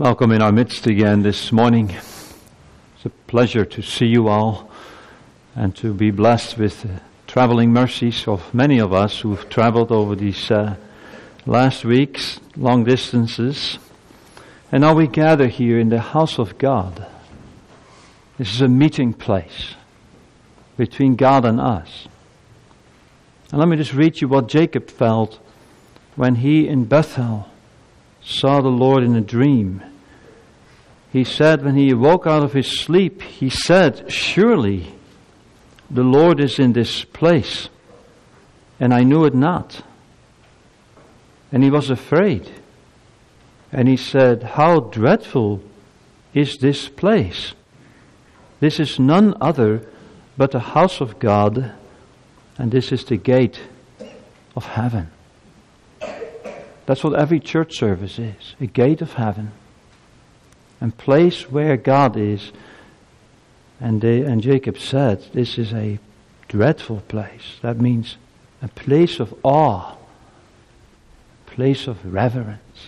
Welcome in our midst again this morning. It's a pleasure to see you all and to be blessed with the traveling mercies of many of us who've traveled over these last weeks, long distances. And now we gather here in the house of God. This is a meeting place between God and us. And let me just read you what Jacob felt when he in Bethel saw the Lord in a dream. He said when he awoke out of his sleep, he said, "Surely the Lord is in this place, and I knew it not." And he was afraid. And he said, "How dreadful is this place? This is none other but the house of God, and this is the gate of heaven." That's what every church service is, a gate of heaven, a place where God is. And Jacob said, this is a dreadful place. That means a place of awe, a place of reverence.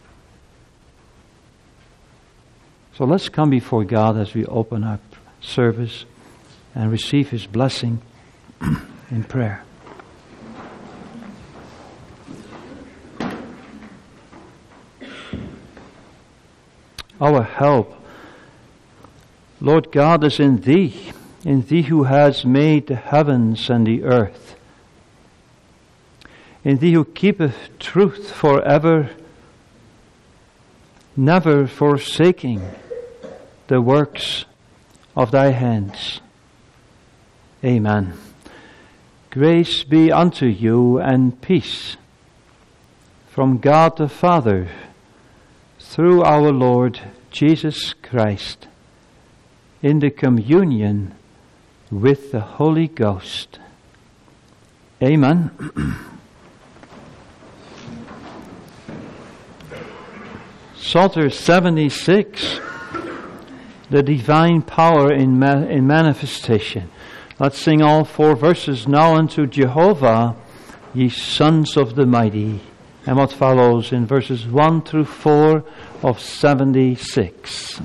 So let's come before God as we open our service and receive His blessing in prayer. Our help, Lord God, is in Thee who has made the heavens and the earth, in Thee who keepeth truth forever, never forsaking the works of Thy hands. Amen. Grace be unto you and peace from God the Father, through our Lord Jesus Christ, in the communion with the Holy Ghost. Amen. Psalter 76, the divine power in manifestation. Let's sing all 4 verses. Now unto Jehovah, ye sons of the mighty. And what follows in verses 1 through 4 of 76.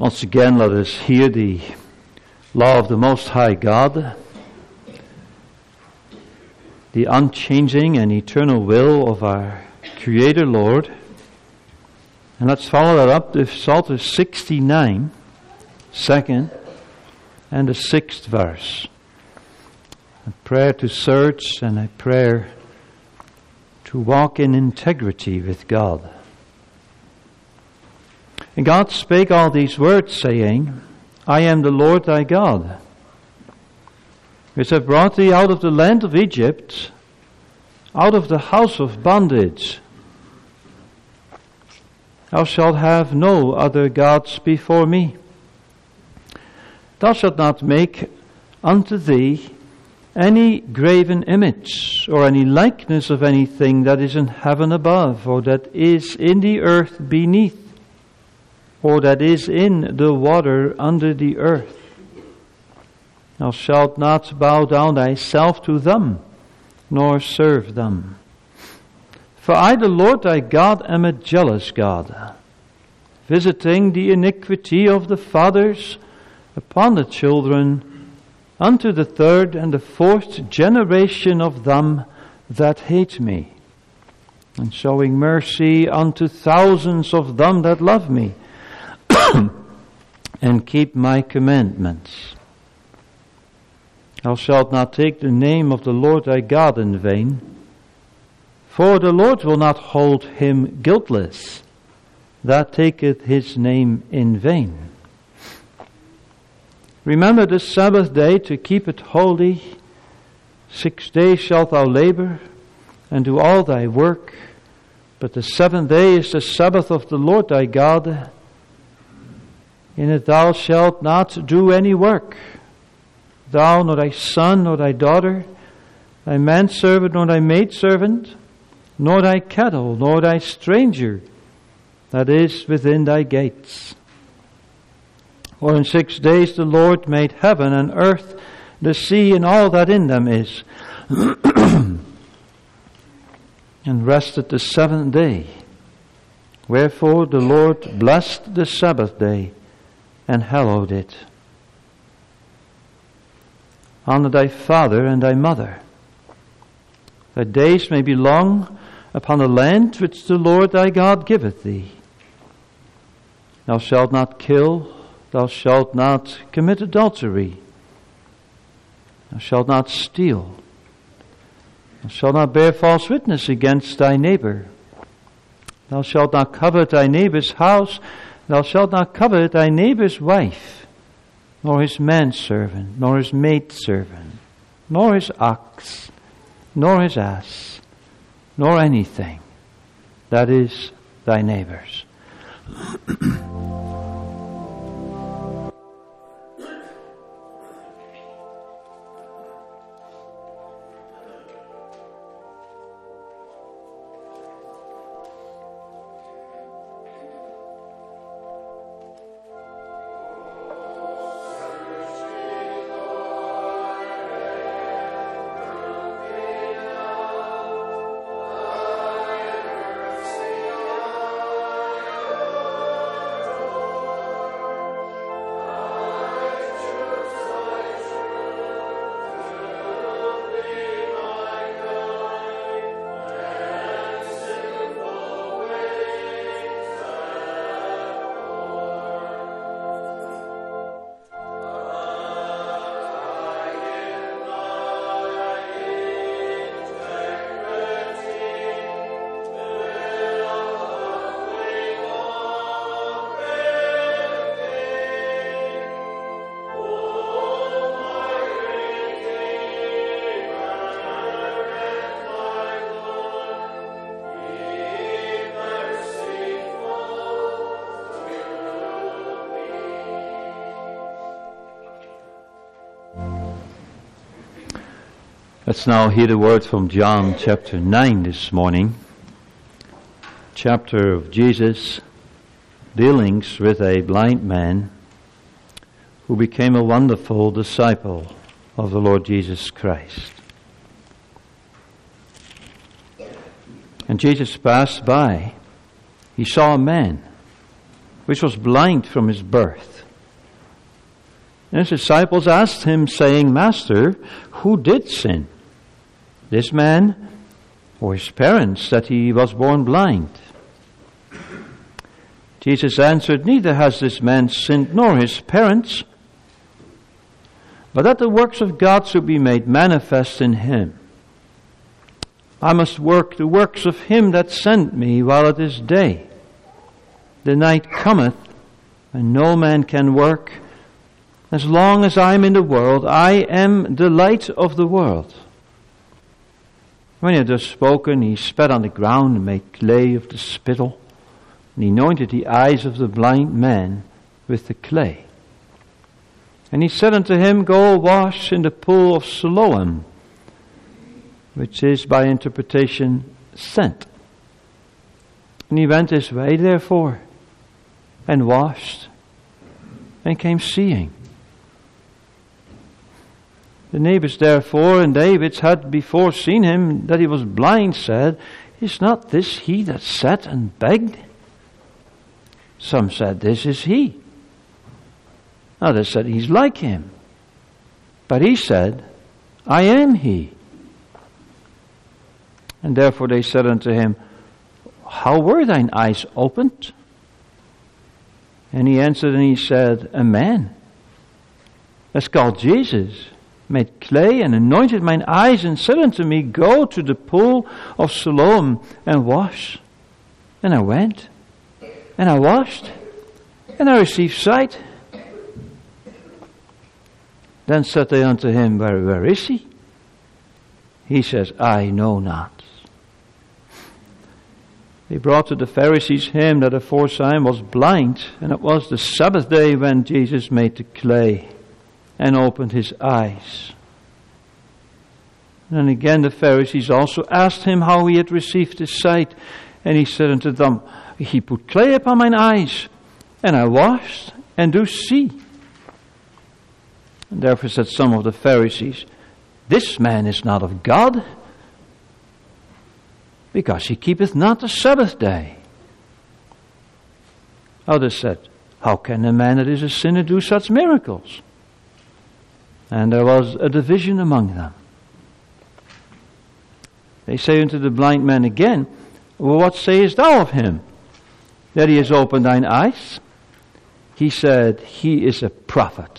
Once again, let us hear the law of the Most High God, the unchanging and eternal will of our Creator Lord. And let's follow that up with Psalter 69, 2nd and the 6th verse. A prayer to search and a prayer to walk in integrity with God. And God spake all these words, saying, I am the Lord thy God, which have brought thee out of the land of Egypt, out of the house of bondage. Thou shalt have no other gods before me. Thou shalt not make unto thee any graven image, or any likeness of anything that is in heaven above, or that is in the earth beneath, or that is in the water under the earth. Thou shalt not bow down thyself to them, nor serve them. For I, the Lord thy God, am a jealous God, visiting the iniquity of the fathers upon the children, unto the third and the fourth generation of them that hate me, and showing mercy unto thousands of them that love me, and keep my commandments. Thou shalt not take the name of the Lord thy God in vain, for the Lord will not hold him guiltless that taketh his name in vain. Remember the Sabbath day to keep it holy. 6 days shalt thou labor, and do all thy work, but the 7th day is the Sabbath of the Lord thy God. In it thou shalt not do any work, thou, nor thy son, nor thy daughter, thy manservant, nor thy maidservant, nor thy cattle, nor thy stranger that is within thy gates. For in 6 days the Lord made heaven and earth, the sea, and all that in them is, and rested the 7th day. Wherefore the Lord blessed the Sabbath day, and hallowed it. Honor thy father and thy mother, that days may be long upon the land which the Lord thy God giveth thee. Thou shalt not kill, thou shalt not commit adultery, thou shalt not steal, thou shalt not bear false witness against thy neighbor, thou shalt not covet thy neighbor's house, thou shalt not covet thy neighbor's wife, nor his manservant, nor his maidservant, nor his ox, nor his ass, nor anything that is thy neighbor's. Let's now hear the word from John chapter 9 this morning. Chapter of Jesus' dealings with a blind man who became a wonderful disciple of the Lord Jesus Christ. And Jesus passed by. He saw a man which was blind from his birth. And his disciples asked him, saying, Master, who did sin, this man or his parents, that he was born blind? Jesus answered, Neither has this man sinned nor his parents, but that the works of God should be made manifest in him. I must work the works of him that sent me while it is day. The night cometh, and no man can work. As long as I am in the world, I am the light of the world. When he had thus spoken, he spat on the ground and made clay of the spittle, and he anointed the eyes of the blind man with the clay. And he said unto him, Go wash in the pool of Siloam, which is by interpretation sent. And he went his way, therefore, and washed, and came seeing. The neighbors therefore, and they which had before seen him, that he was blind, said, Is not this he that sat and begged? Some said, This is he. Others said, He's like him. But he said, I am he. And therefore they said unto him, How were thine eyes opened? And he answered and he said, A man, that's called Jesus, made clay and anointed mine eyes and said unto me, Go to the pool of Siloam and wash. And I went, and I washed, and I received sight. Then said they unto him, Where is he? He says, I know not. They brought to the Pharisees him that aforetime was blind, and it was the Sabbath day when Jesus made the clay and opened his eyes. And again the Pharisees also asked him how he had received his sight. And he said unto them, He put clay upon mine eyes, and I washed, and do see. And therefore said some of the Pharisees, This man is not of God, because he keepeth not the Sabbath day. Others said, How can a man that is a sinner do such miracles? And there was a division among them. They say unto the blind man again, Well, what sayest thou of him, that he has opened thine eyes? He said, He is a prophet.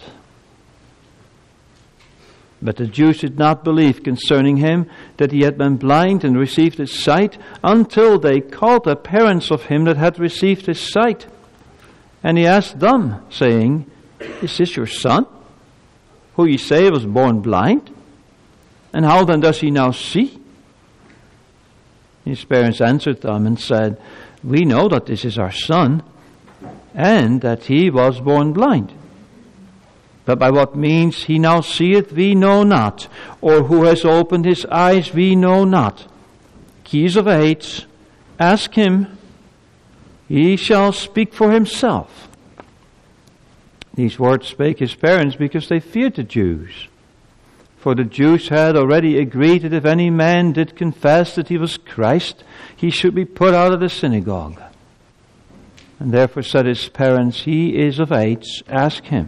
But the Jews did not believe concerning him that he had been blind and received his sight, until they called the parents of him that had received his sight. And he asked them, saying, Is this your son, who ye say was born blind? And how then does he now see? His parents answered them and said, We know that this is our son, and that he was born blind. But by what means he now seeth we know not, or who has opened his eyes we know not. He is of age, ask him, he shall speak for himself. These words spake his parents because they feared the Jews. For the Jews had already agreed that if any man did confess that he was Christ, he should be put out of the synagogue. And therefore said his parents, He is of age, ask him.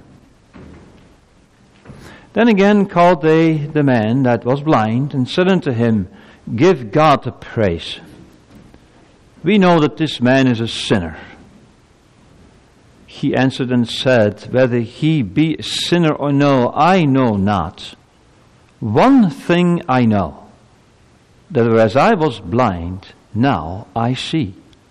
Then again called they the man that was blind, and said unto him, Give God the praise. We know that this man is a sinner. He answered and said, Whether he be a sinner or no, I know not. One thing I know, that whereas I was blind, now I see.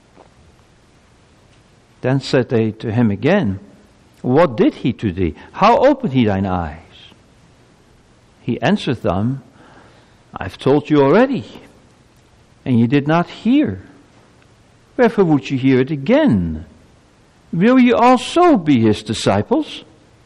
Then said they to him again, What did he to thee? How opened he thine eyes? He answered them, I've told you already, and ye did not hear. Wherefore would you hear it again? Will ye also be his disciples?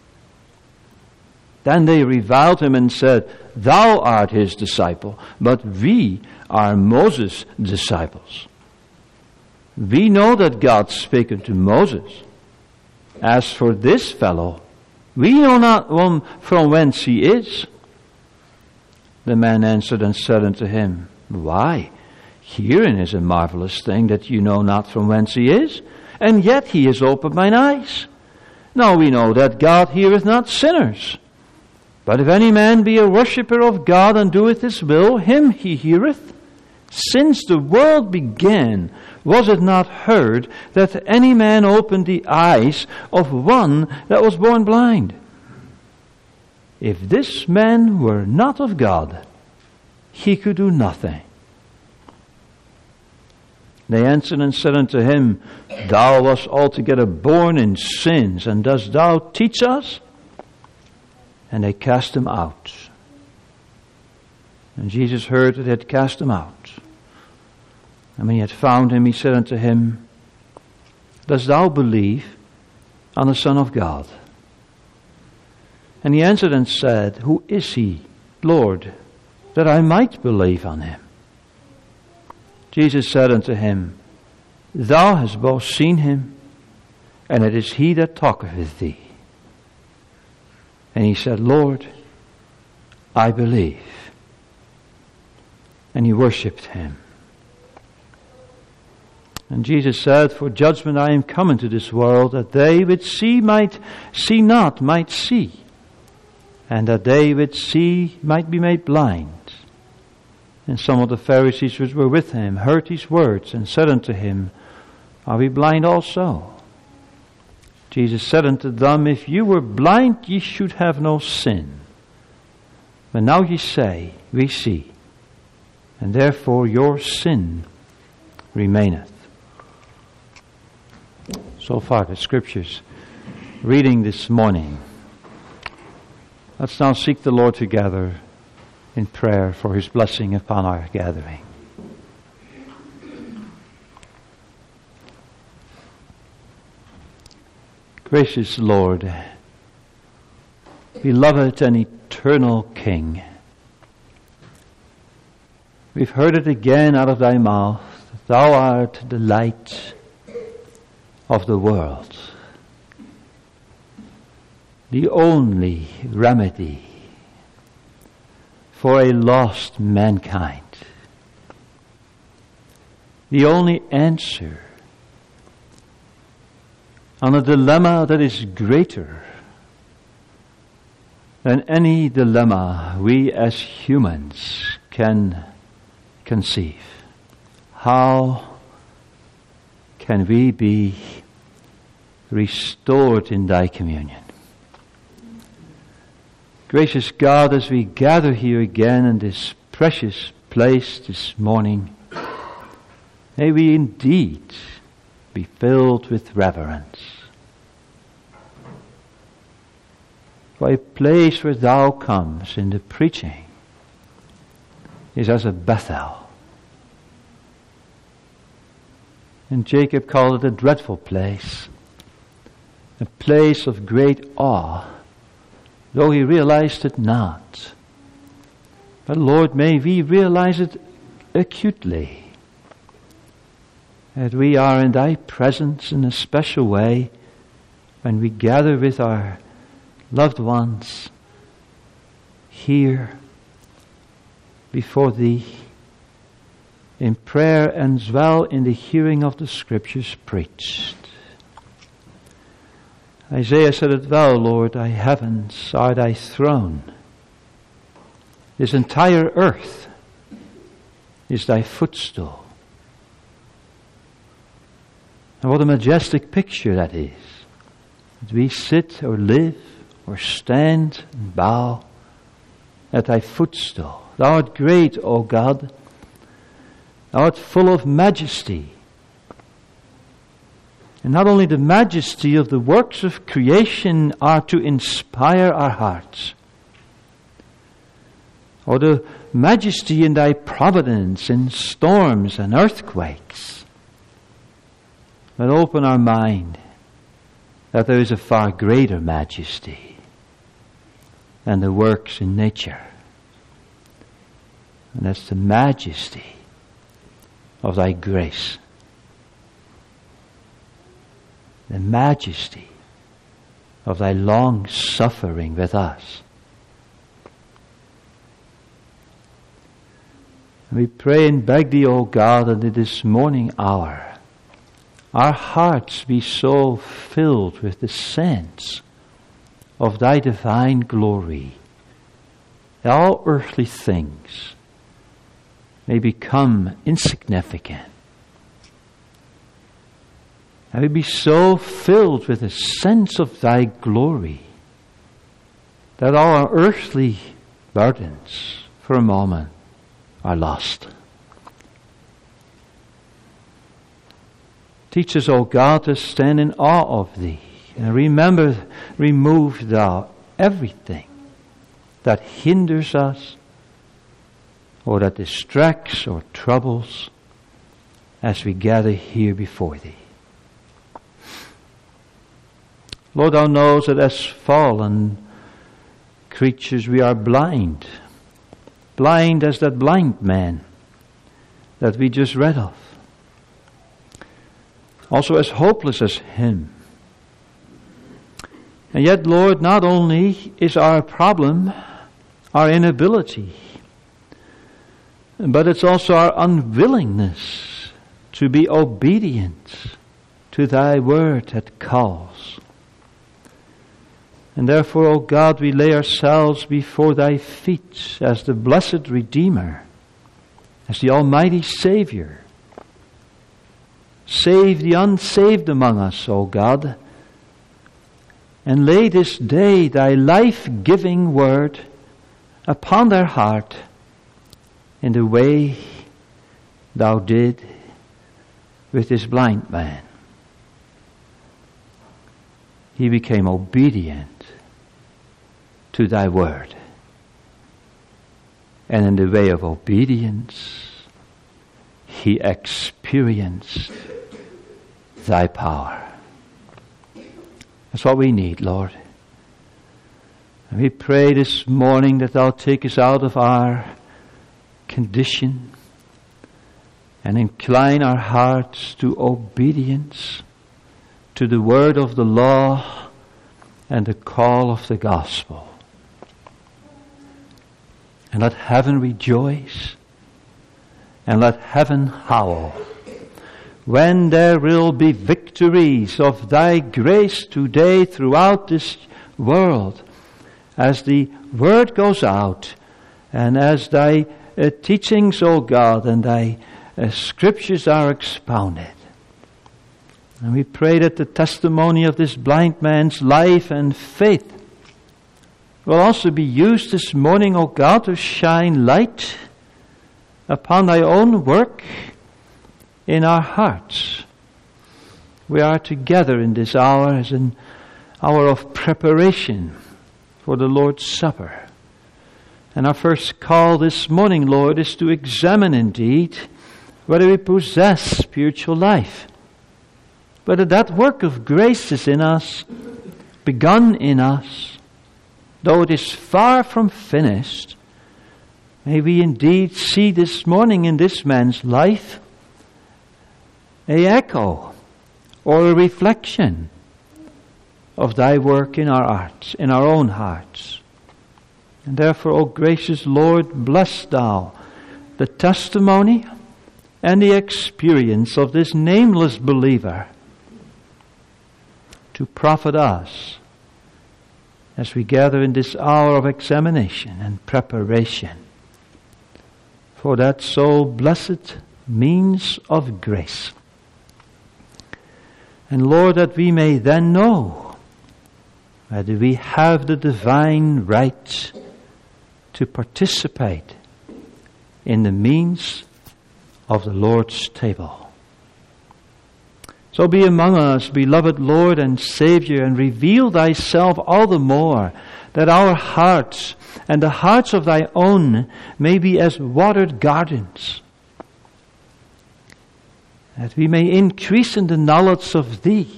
Then they reviled him and said, Thou art his disciple, but we are Moses' disciples. We know that God spake unto Moses. As for this fellow, we know not from whence he is. The man answered and said unto him, Why, herein is a marvelous thing, that you know not from whence he is, and yet he has opened mine eyes. Now we know that God heareth not sinners. But if any man be a worshipper of God and doeth his will, him he heareth. Since the world began, was it not heard that any man opened the eyes of one that was born blind? If this man were not of God, he could do nothing. They answered and said unto him, Thou wast altogether born in sins, and dost thou teach us? And they cast him out. And Jesus heard that they had cast him out. And when he had found him, he said unto him, Dost thou believe on the Son of God? And he answered and said, Who is he, Lord, that I might believe on him? Jesus said unto him, Thou hast both seen him, and it is he that talketh with thee. And he said, Lord, I believe. And he worshipped him. And Jesus said, For judgment I am come into this world, that they which see not might see, and that they which see might be made blind. And some of the Pharisees which were with him heard these words, and said unto him, Are we blind also? Jesus said unto them, If you were blind, ye should have no sin. But now ye say, We see, and therefore your sin remaineth. So far the Scriptures reading this morning. Let's now seek the Lord together in prayer for His blessing upon our gathering. Gracious Lord, beloved and eternal King, we've heard it again out of thy mouth, Thou art the light of the world, the only remedy for a lost mankind, the only answer on a dilemma that is greater than any dilemma we as humans can conceive. How can we be restored in thy communion? Gracious God, as we gather here again in this precious place this morning, may we indeed be filled with reverence. For a place where thou comes in the preaching is as a Bethel. And Jacob called it a dreadful place, a place of great awe, though he realized it not. But Lord, may we realize it acutely, that we are in thy presence in a special way when we gather with our loved ones here before thee in prayer and as well in the hearing of the Scriptures preached. Isaiah said it well, Lord, thy heavens are thy throne. This entire earth is thy footstool. And what a majestic picture that is. That we sit or live or stand and bow at thy footstool. Thou art great, O God. Thou art full of majesty. And not only the majesty of the works of creation are to inspire our hearts, or the majesty in thy providence in storms and earthquakes, but open our mind that there is a far greater majesty than the works in nature. And that's the majesty of thy grace. The majesty of thy long suffering with us. And we pray and beg thee, O God, that in this morning hour, our hearts be so filled with the sense of thy divine glory, that all earthly things may become insignificant. And we be so filled with a sense of thy glory that all our earthly burdens for a moment are lost. Teach us, O God, to stand in awe of thee, and remove thou everything that hinders us or that distracts or troubles as we gather here before thee. Lord, thou knows that as fallen creatures we are blind as that blind man that we just read of. Also as hopeless as him. And yet, Lord, not only is our problem our inability, but it's also our unwillingness to be obedient to thy word that calls. And therefore, O God, we lay ourselves before thy feet as the blessed Redeemer, as the Almighty Savior. Save the unsaved among us, O God, and lay this day thy life-giving word upon their heart in the way thou did with this blind man. He became obedient to thy word. And in the way of obedience, he experienced thy power. That's what we need, Lord. And we pray this morning that thou take us out of our condition and incline our hearts to obedience to the word of the law and the call of the gospel. And let heaven rejoice and let heaven howl when there will be victories of thy grace today throughout this world, as the word goes out and as thy teachings, O God, and thy scriptures are expounded. And we pray that the testimony of this blind man's life and faith will also be used this morning, O God, to shine light upon thy own work in our hearts. We are together in this hour as an hour of preparation for the Lord's Supper. And our first call this morning, Lord, is to examine indeed whether we possess spiritual life. Whether that work of grace is in us, begun in us, though it is far from finished. May we indeed see this morning in this man's life an echo or a reflection of thy work in our hearts, in our own hearts. And therefore, O gracious Lord, bless thou the testimony and the experience of this nameless believer to profit us as we gather in this hour of examination and preparation for that so blessed means of grace. And Lord, that we may then know whether we have the divine right to participate in the means of the Lord's table. So be among us, beloved Lord and Savior, and reveal thyself all the more, that our hearts and the hearts of thy own may be as watered gardens, that we may increase in the knowledge of thee,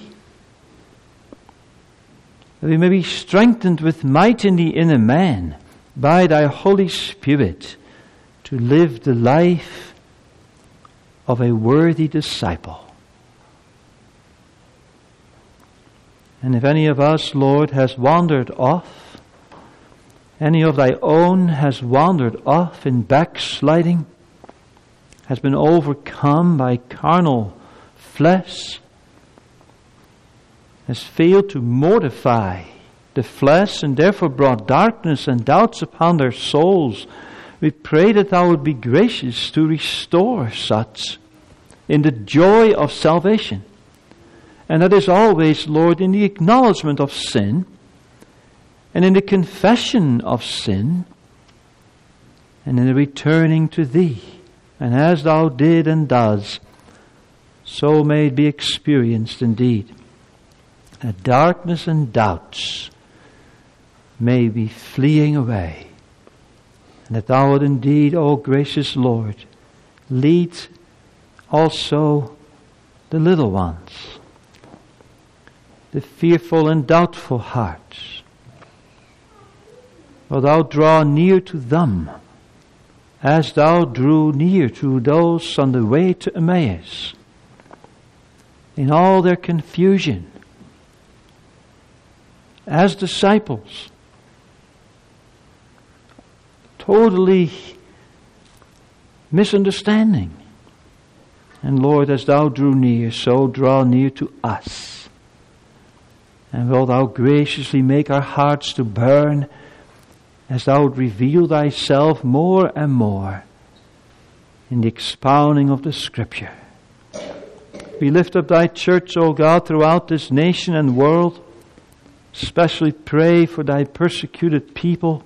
that we may be strengthened with might in the inner man by thy Holy Spirit to live the life of a worthy disciple. And if any of us, Lord, has wandered off, any of thy own has wandered off in backsliding, has been overcome by carnal flesh has failed to mortify the flesh and therefore brought darkness and doubts upon their souls, we pray that thou would be gracious to restore such in the joy of salvation. And that is always, Lord, in the acknowledgement of sin and in the confession of sin and in the returning to Thee. And as Thou did and does, so may it be experienced indeed. That darkness and doubts may be fleeing away. And that Thou would indeed, O gracious Lord, lead also the little ones, the fearful and doubtful hearts. For Thou draw near to them as Thou drew near to those on the way to Emmaus. In all their confusion, as disciples, totally misunderstanding. And Lord, as Thou drew near, so draw near to us. And will Thou graciously make our hearts to burn as Thou would reveal Thyself more and more in the expounding of the Scripture. We lift up Thy church, O God, throughout this nation and world. Especially pray for Thy persecuted people.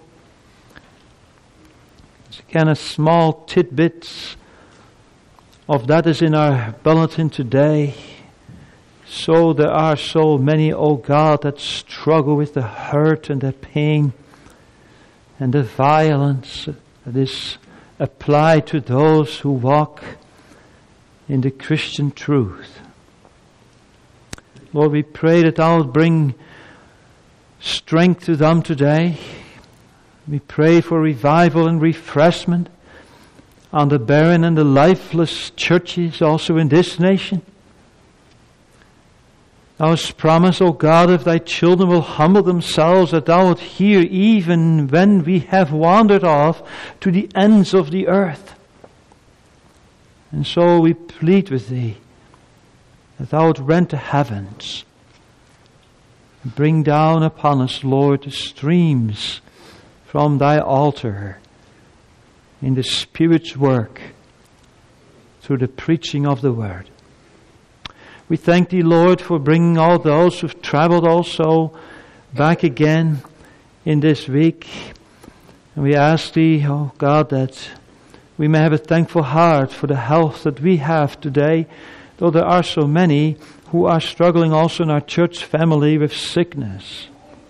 It's kind of small tidbits of that is in our bulletin today. So there are so many, O God, that struggle with the hurt and the pain and the violence that is applied to those who walk in the Christian truth. Lord, we pray that Thou will bring strength to them today. We pray for revival and refreshment on the barren and the lifeless churches also in this nation. Thou hast promised, O God, if Thy children will humble themselves, that Thou wilt hear even when we have wandered off to the ends of the earth. And so we plead with Thee that Thou wilt rend the heavens and bring down upon us, Lord, the streams from Thy altar in the Spirit's work through the preaching of the Word. We thank Thee, Lord, for bringing all those who've traveled also back again in this week. And we ask Thee, oh God, that we may have a thankful heart for the health that we have today, though there are so many who are struggling also in our church family with sickness.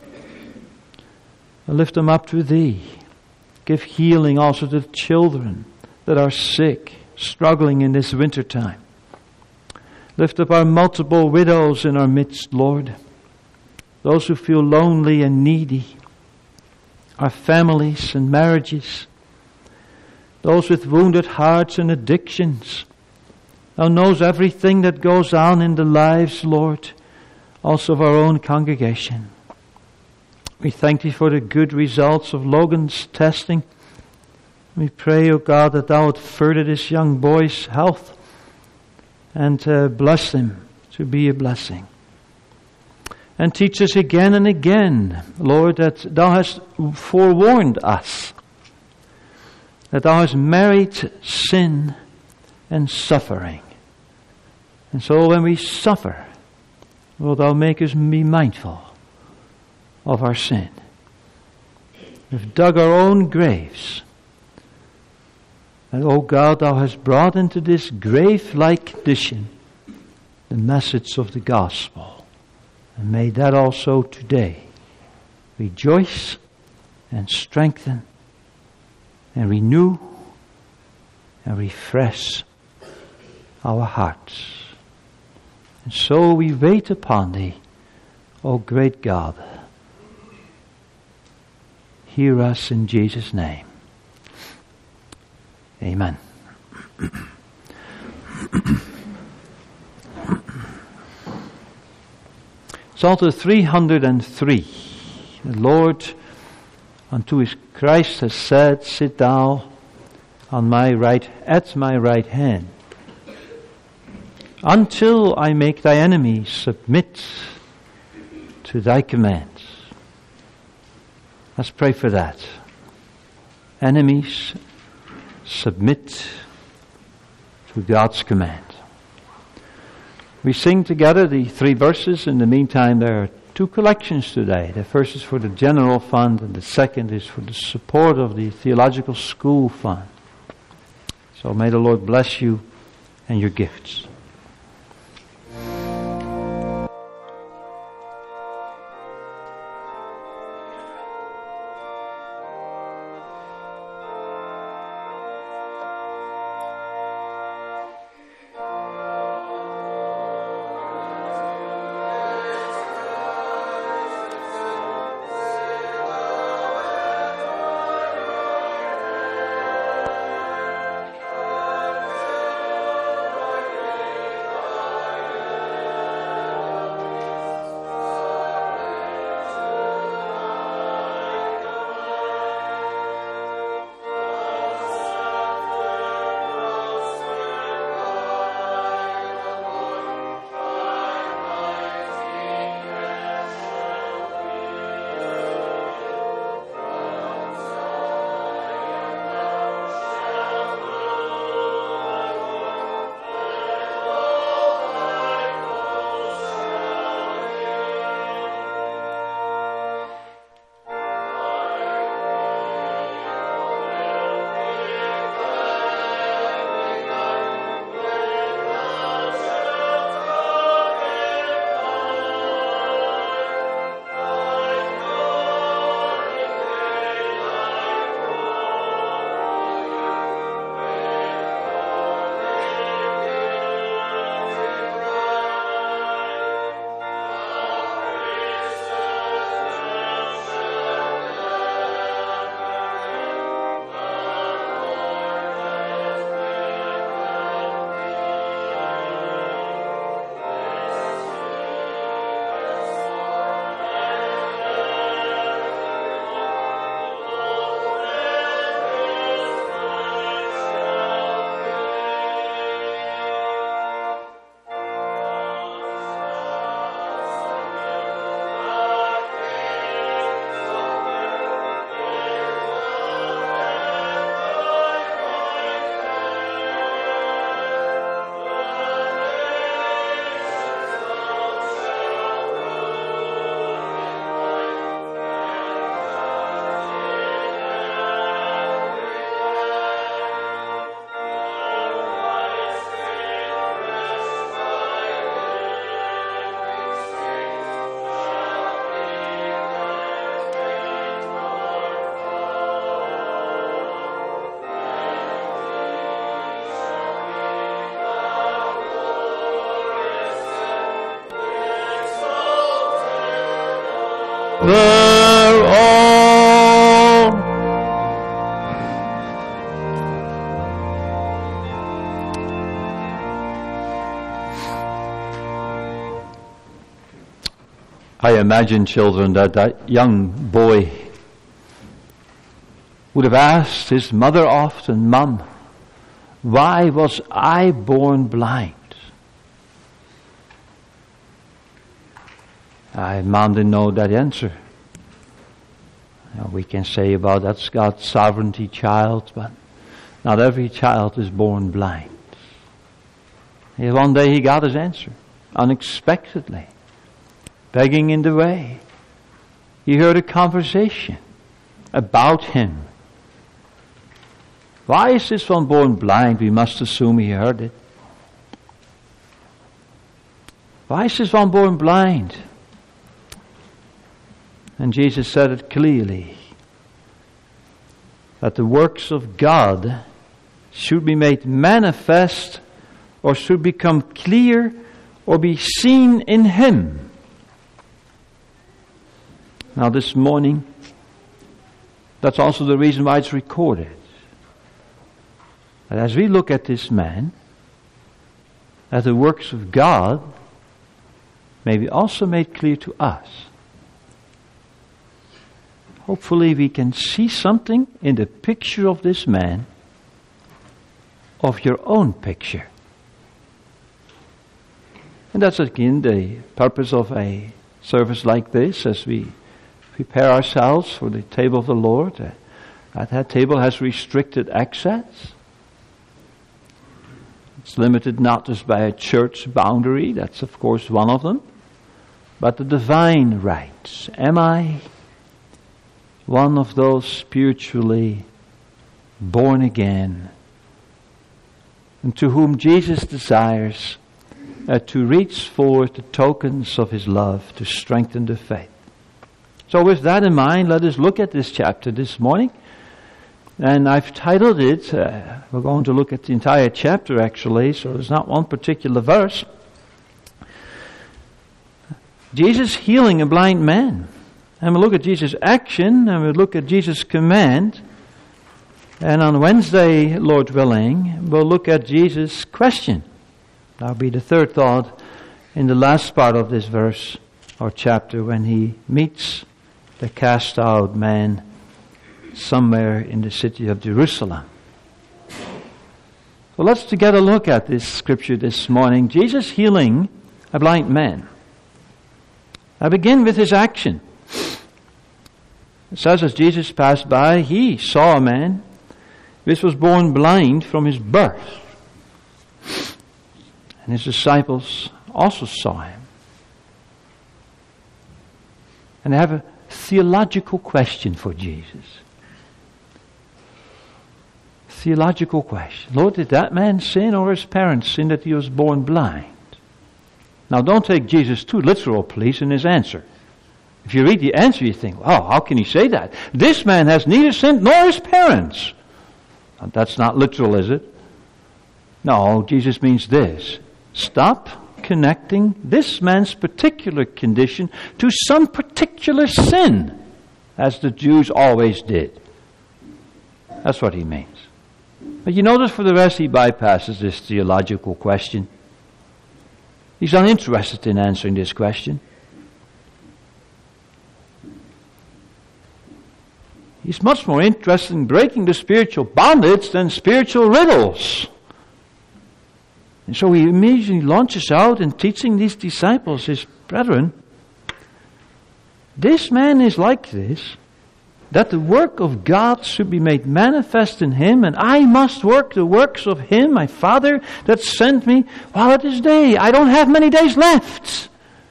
I lift them up to Thee. Give healing also to the children that are sick, struggling in this winter time. Lift up our multiple widows in our midst, Lord. Those who feel lonely and needy. Our families and marriages. Those with wounded hearts and addictions. Thou knows everything that goes on in the lives, Lord, also of our own congregation. We thank Thee for the good results of Logan's testing. We pray, O God, that Thou would further this young boy's health and bless him to be a blessing. And teach us again and again, Lord, that Thou hast forewarned us, that Thou hast married sin and suffering. And so when we suffer, will Thou make us be mindful of our sin. We've dug our own graves. And, O God, Thou hast brought into this grave-like condition the message of the gospel. And may that also today rejoice and strengthen and renew and refresh our hearts. And so we wait upon Thee, O great God. Hear us in Jesus' name. Amen. Psalm 303. The Lord unto His Christ has said, Sit Thou on my right, at my right hand, until I make Thy enemies submit to thy commands. Let's pray for that. Enemies, submit to God's command. We sing together the 3 verses. In the meantime, there are 2 collections today. The first is for the general fund, and the second is for the support of the theological school fund. So may the Lord bless you and your gifts. We're all I imagine, children, that young boy would have asked his mother often, "Mom, why was I born blind?" Mom didn't know that answer. We can say about that's God's sovereignty, child, but not every child is born blind. And one day he got his answer, unexpectedly, begging in the way. He heard a conversation about him. Why is this one born blind? We must assume he heard it. Why is this one born blind? And Jesus said it clearly, that the works of God should be made manifest, or should become clear, or be seen in Him. Now this morning, that's also the reason why it's recorded. But as we look at this man, that the works of God may be also made clear to us. Hopefully we can see something in the picture of this man of your own picture. And that's again the purpose of a service like this, as we prepare ourselves for the table of the Lord, that table has restricted access. It's limited not just by a church boundary, that's of course one of them, but the divine rights. Am I one of those spiritually born again, and to whom Jesus desires to reach forth the tokens of His love to strengthen the faith? So with that in mind, let us look at this chapter this morning. And I've titled it, we're going to look at the entire chapter actually, so there's not one particular verse. Jesus healing a blind man. And we'll look at Jesus' action, and we'll look at Jesus' command. And on Wednesday, Lord willing, we'll look at Jesus' question. That'll be the third thought in the last part of this verse or chapter, when He meets the cast out man somewhere in the city of Jerusalem. So let's together look at this scripture this morning. Jesus healing a blind man. I begin with His action. It says, as Jesus passed by, He saw a man which was born blind from his birth. And His disciples also saw him. And I have a theological question for Jesus. Theological question. Lord, did that man sin, or his parents sin that he was born blind? Now don't take Jesus too literal, please, in His answer. If you read the answer, you think, wow, how can He say that? This man has neither sinned nor his parents. Now, that's not literal, is it? No, Jesus means this. Stop connecting this man's particular condition to some particular sin, as the Jews always did. That's what He means. But you notice for the rest, He bypasses this theological question. He's uninterested in answering this question. He's much more interested in breaking the spiritual bondage than spiritual riddles. And so He immediately launches out in teaching these disciples, His brethren, this man is like this, that the work of God should be made manifest in him, and I must work the works of Him, my Father, that sent me, while it is day. I don't have many days left.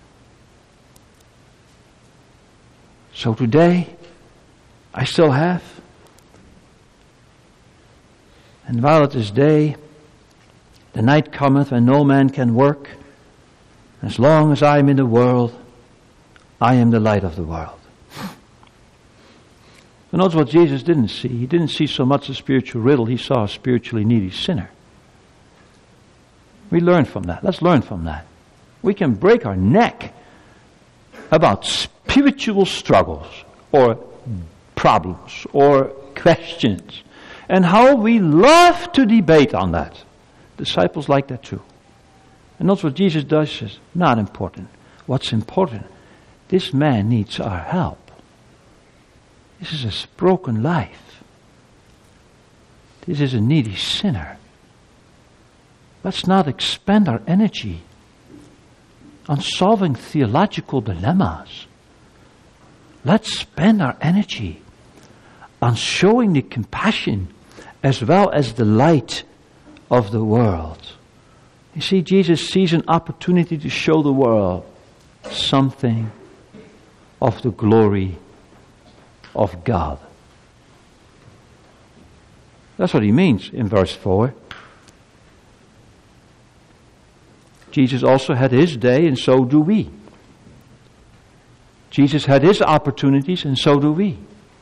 So today, I still have. And while it is day, the night cometh when no man can work. As long as I am in the world, I am the light of the world. And notice what Jesus didn't see. He didn't see so much a spiritual riddle. He saw a spiritually needy sinner. We learn from that. Let's learn from that. We can break our neck about spiritual struggles or problems or questions, and how we love to debate on that. Disciples like that too. And notice what Jesus does is not important. What's important? This man needs our help. This is a broken life. This is a needy sinner. Let's not expend our energy on solving theological dilemmas. Let's spend our energy on showing the compassion as well as the light of the world. You see, Jesus sees an opportunity to show the world something of the glory of God. That's what He means in verse 4. Jesus also had His day, and so do we. Jesus had His opportunities, and so do we.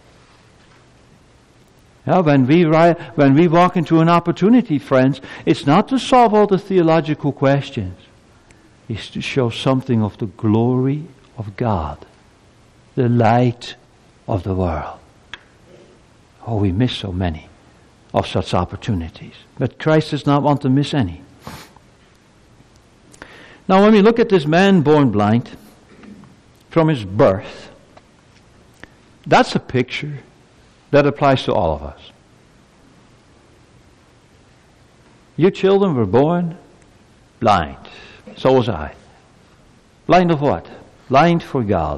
Now, when we walk into an opportunity, friends, it's not to solve all the theological questions. It's to show something of the glory of God, the light of the world. Oh, we miss so many of such opportunities. But Christ does not want to miss any. Now, when we look at this man born blind from his birth, that's a picture that applies to all of us. Your children were born blind. So was I. Blind of what? blind for God,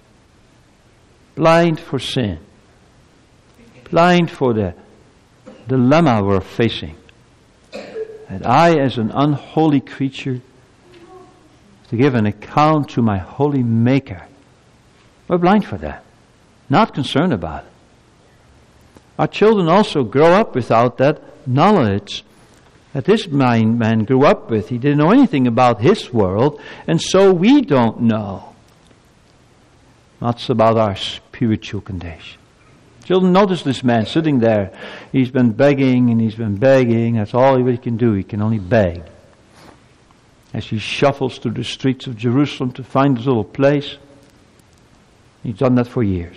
blind for sin, blind for the dilemma we're facing. That I, as an unholy creature, to give an account to my holy Maker. We're blind for that. Not concerned about it. Our children also grow up without that knowledge that this man grew up with. He didn't know anything about his world, and so we don't know much about our spiritual condition. Children, notice this man sitting there. He's been begging and he's been begging. That's all he can do. He can only beg. As he shuffles through the streets of Jerusalem to find his little place. He's done that for years.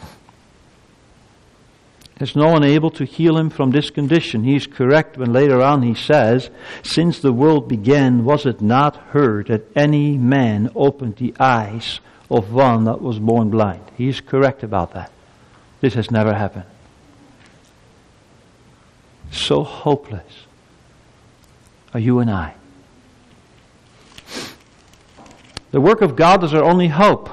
There's no one able to heal him from this condition. He's correct when later on he says, since the world began, was it not heard that any man opened the eyes of one that was born blind? He's correct about that. This has never happened. So hopeless are you and I. The work of God is our only hope.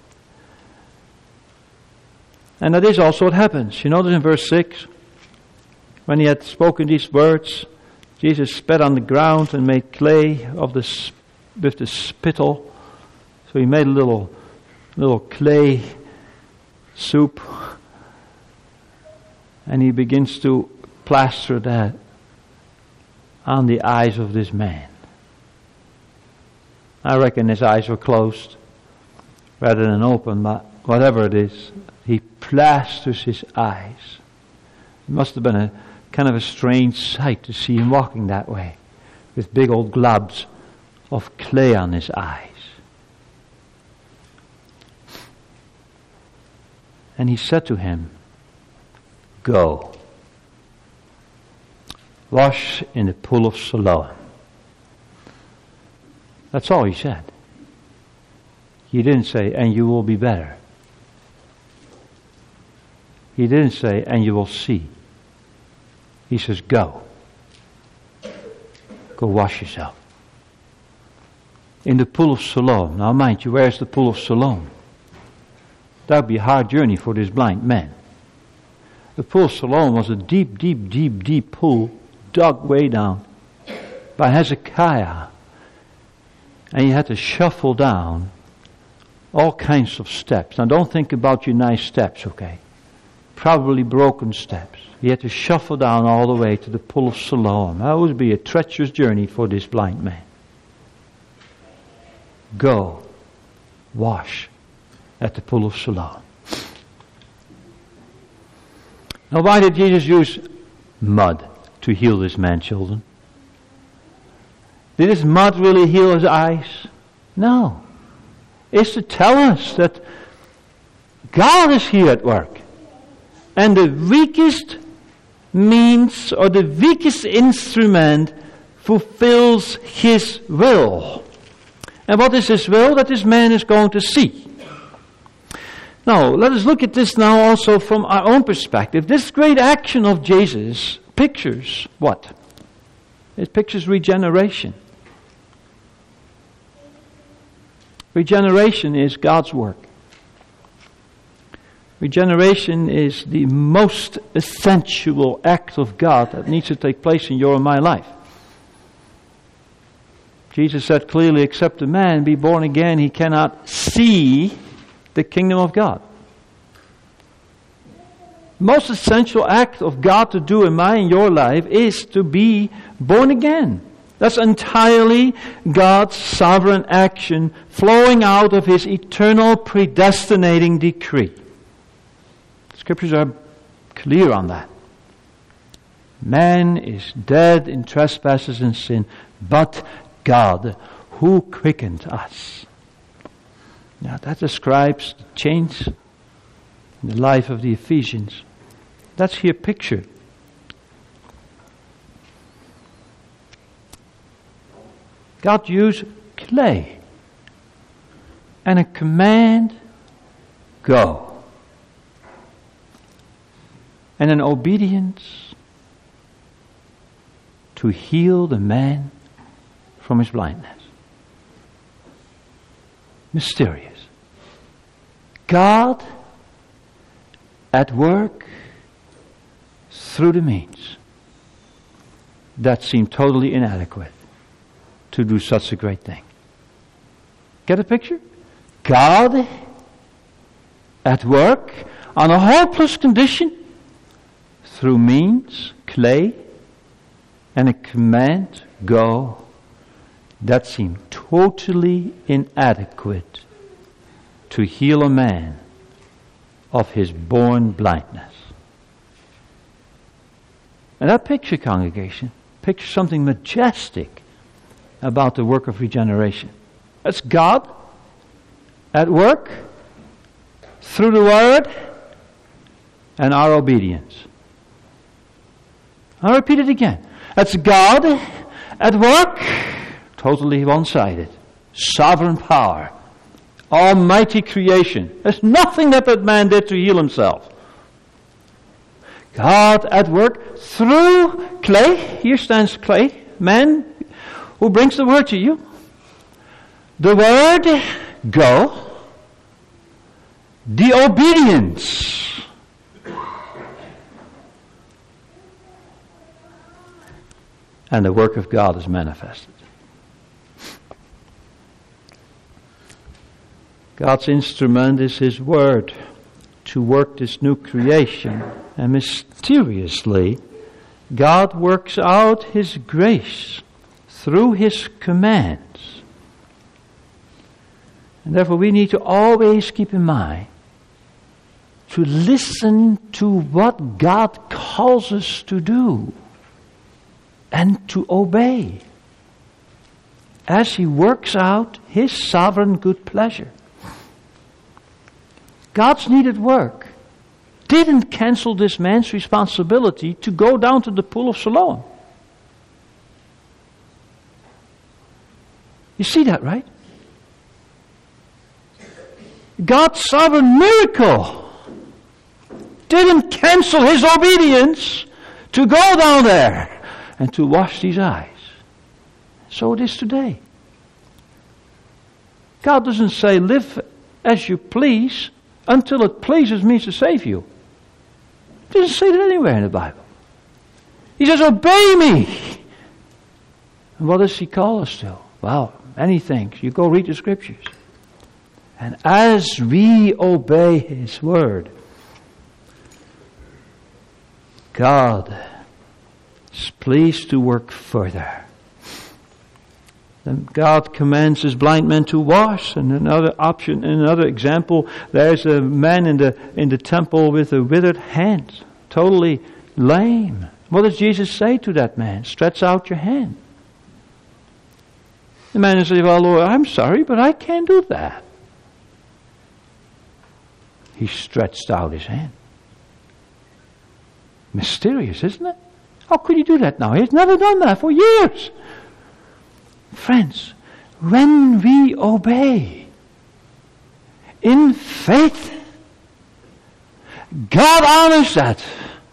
And that is also what happens. You notice in verse 6, when he had spoken these words, Jesus spat on the ground and made clay with the spittle. So he made a little clay soup. And he begins to plaster that on the eyes of this man. I reckon his eyes were closed rather than open, but whatever it is, he plasters his eyes. It must have been a kind of a strange sight to see him walking that way with big old globs of clay on his eyes. And he said to him, go, wash in the pool of Siloam. That's all he said. He didn't say, and you will be better. He didn't say, and you will see. He says, go. Go wash yourself. In the pool of Siloam. Now mind you, where's the pool of Siloam? That would be a hard journey for this blind man. The pool of Siloam was a deep, deep, deep, deep pool dug way down by Hezekiah. And you had to shuffle down all kinds of steps. Now don't think about your nice steps, okay? Probably broken steps. He had to shuffle down all the way to the pool of Siloam. That would be a treacherous journey for this blind man. Go, wash at the pool of Siloam. Now why did Jesus use mud to heal this man, children? Did this mud really heal his eyes? No. It's to tell us that God is here at work. And the weakest means or the weakest instrument fulfills His will. And what is His will? That this man is going to see. Now, let us look at this now also from our own perspective. This great action of Jesus pictures what? It pictures regeneration. Regeneration is God's work. Regeneration is the most essential act of God that needs to take place in your and my life. Jesus said clearly, except a man be born again, he cannot see the kingdom of God. The most essential act of God to do in my and your life is to be born again. That's entirely God's sovereign action flowing out of His eternal predestinating decree. Scriptures are clear on that. Man is dead in trespasses and sin, but God, who quickened us. Now that describes the change in the life of the Ephesians. That's here pictured. God used clay and a command, go. And an obedience to heal the man from his blindness. Mysterious. God at work through the means that seem totally inadequate to do such a great thing. Get a picture? God at work on a hopeless condition through means, clay, and a command, go, that seem totally inadequate to heal a man of his born blindness. And that picture, congregation, picture something majestic about the work of regeneration. That's God at work through the Word and our obedience. I'll repeat it again. That's God at work, totally one-sided, sovereign power, almighty creation. There's nothing that man did to heal himself. God at work through clay. Here stands clay, man who brings the word to you. The word, go. The obedience. And the work of God is manifested. God's instrument is His Word to work this new creation. And mysteriously, God works out His grace through His commands. And therefore we need to always keep in mind to listen to what God calls us to do and to obey as He works out His sovereign good pleasure. God's needed work didn't cancel this man's responsibility to go down to the pool of Siloam. You see that, right? God's sovereign miracle didn't cancel his obedience to go down there and to wash these eyes. So it is today. God doesn't say, live as you please until it pleases me to save you. He doesn't say that anywhere in the Bible. He says, obey me. And what does He call us to? Well, many things. You go read the Scriptures. And as we obey His Word, God is pleased to work further. Then God commands His blind men to wash. And another example, there's a man in the temple with a withered hand, totally lame. What does Jesus say to that man? Stretch out your hand. The man will say, well, Lord, I'm sorry, but I can't do that. He stretched out his hand. Mysterious, isn't it? How could he do that now? He's never done that for years. Friends, when we obey in faith, God honors that.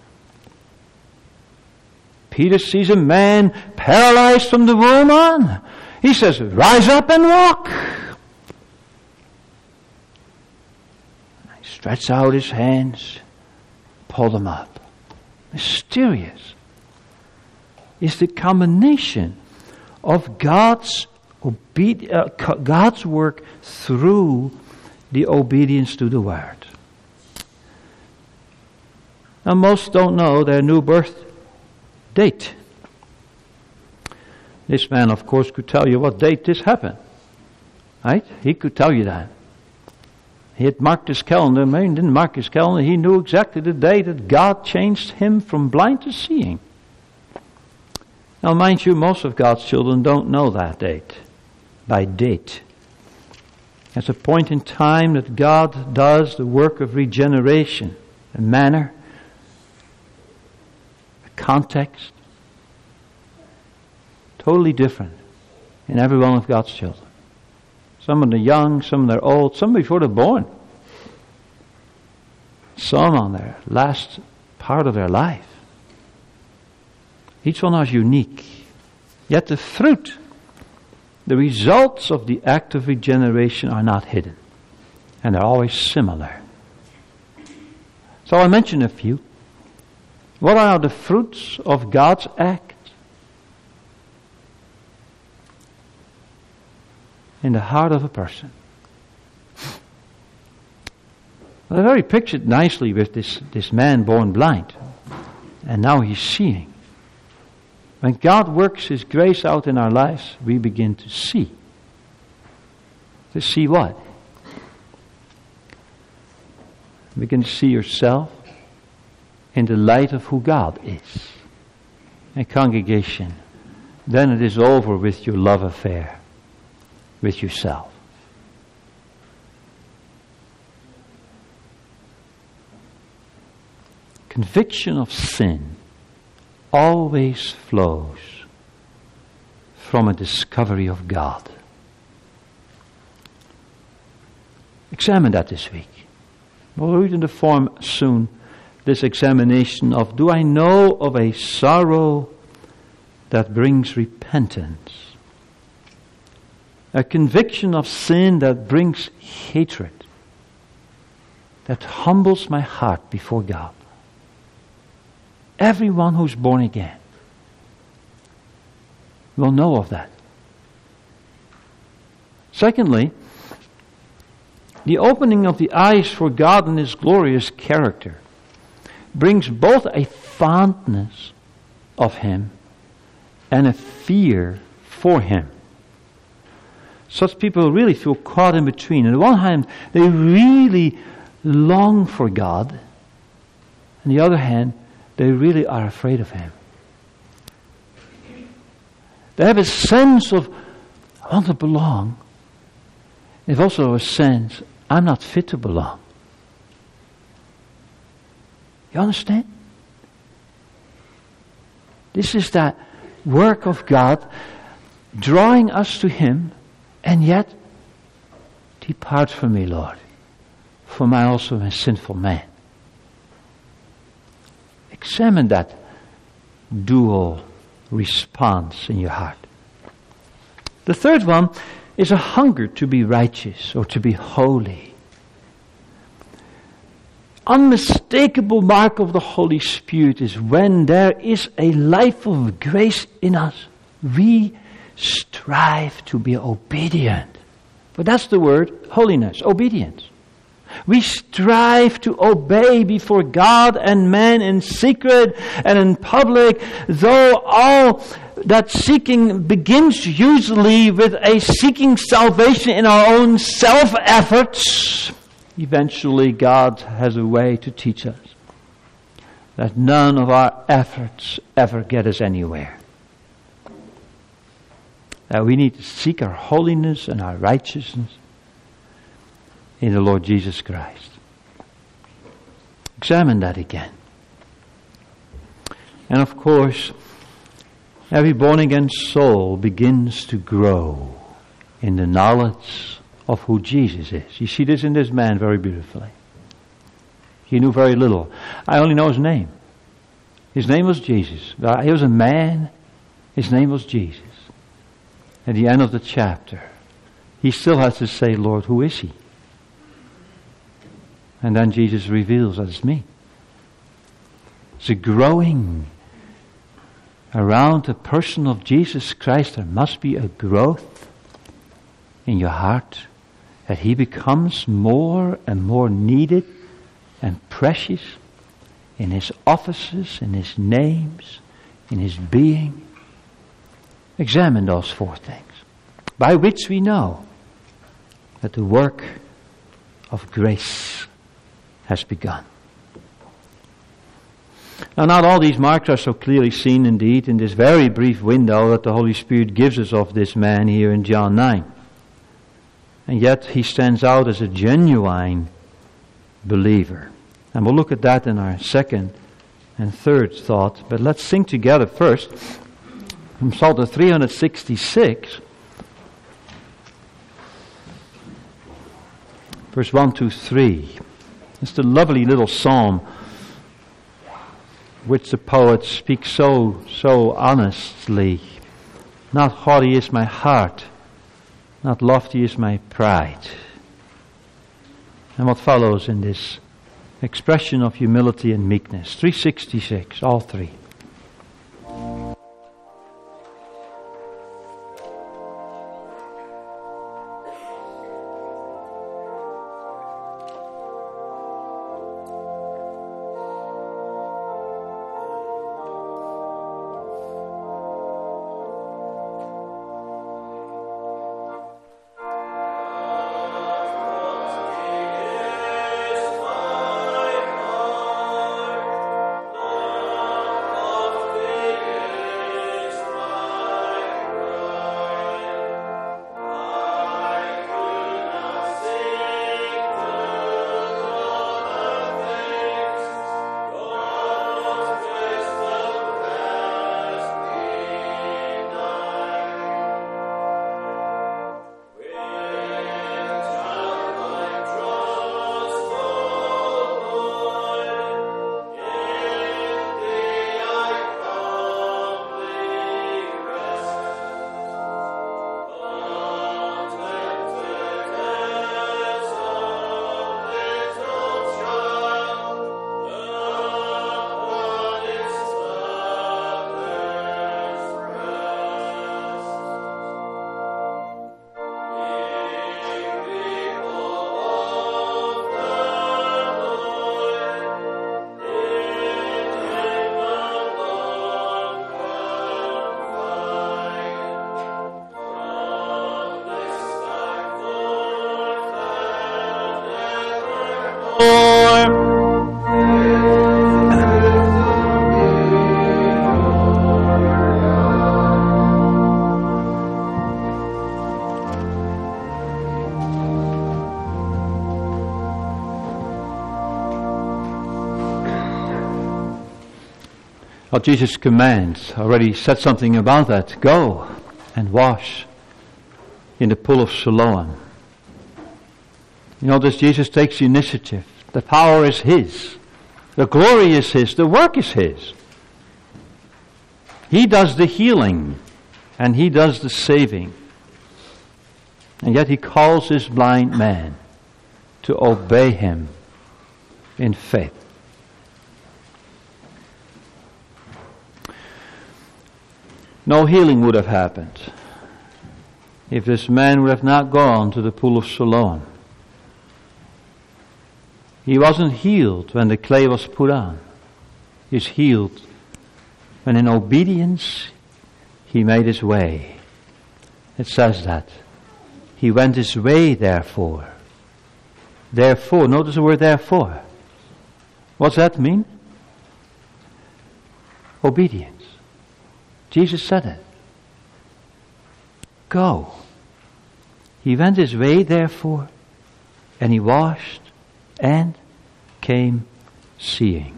Peter sees a man paralyzed from the womb on. He says, rise up and walk. He stretches out his hands, pull them up. Mysterious is the combination of God's work through the obedience to the Word. Now, most don't know their new birth date. This man, of course, could tell you what date this happened. Right? He could tell you that. He had marked his calendar. Man didn't mark his calendar. He knew exactly the day that God changed him from blind to seeing. Now, mind you, most of God's children don't know that date. By date. It's a point in time that God does the work of regeneration. A manner. A context. Totally different in every one of God's children. Some of them are young, some of them are old, some before they're born. Some on their last part of their life. Each one is unique. Yet the fruit the results of the act of regeneration are not hidden, and they're always similar. So I'll mention a few. What are the fruits of God's act? In the heart of a person. Well, they're very pictured nicely with this man born blind. And now he's seeing. When God works His grace out in our lives, we begin to see. To see what? We begin to see yourself in the light of who God is. And congregation, then it is over with your love affair with yourself. Conviction of sin always flows from a discovery of God. Examine that this week. We'll read in the form soon this examination of, do I know of a sorrow that brings repentance? A conviction of sin that brings hatred, that humbles my heart before God. Everyone who's born again will know of that. Secondly, the opening of the eyes for God and His glorious character brings both a fondness of Him and a fear for Him. Such people really feel caught in between. On the one hand, they really long for God. On the other hand, they really are afraid of Him. They have a sense of, I want to belong. They have also a sense, I'm not fit to belong. You understand? This is that work of God drawing us to Him, and yet, depart from me, Lord, for I also am a sinful man. Examine that dual response in your heart. The third one is a hunger to be righteous or to be holy. Unmistakable mark of the Holy Spirit is when there is a life of grace in us. We strive to be obedient. But that's the word, holiness, obedience. We strive to obey before God and man in secret and in public, though all that seeking begins usually with a seeking salvation in our own self-efforts. Eventually God has a way to teach us that none of our efforts ever get us anywhere. That we need to seek our holiness and our righteousness in the Lord Jesus Christ. Examine that again. And of course, every born-again soul begins to grow in the knowledge of who Jesus is. You see this in this man very beautifully. He knew very little. I only know his name. His name was Jesus. He was a man. His name was Jesus. At the end of the chapter, he still has to say, Lord, who is He? And then Jesus reveals that it's me. It's a growing around the person of Jesus Christ. There must be a growth in your heart that He becomes more and more needed and precious in His offices, in His names, in His being. Examine those four things by which we know that the work of grace has begun. Now, not all these marks are so clearly seen indeed in this very brief window that the Holy Spirit gives us of this man here in John 9. And yet he stands out as a genuine believer. And we'll look at that in our second and third thought. But let's sing together first from Psalter 366, verse 1 to 3. It's the lovely little psalm which the poet speaks so honestly. Not haughty is my heart, Not lofty is my pride. And what follows in this expression of humility and meekness? 366, all three. Well, Jesus' commands already said something about that. Go and wash in the pool of Siloam. You notice Jesus takes the initiative. The power is His. The glory is His. The work is His. He does the healing and He does the saving. And yet He calls this blind man to obey Him in faith. No healing would have happened if this man would have not gone to the pool of Siloam. He wasn't healed when the clay was put on. He's healed when in obedience he made his way. It says that. He went his way, therefore. Therefore, notice the word therefore. What's that mean? Obedience. Jesus said it. Go. He went his way, therefore, and he washed and came seeing.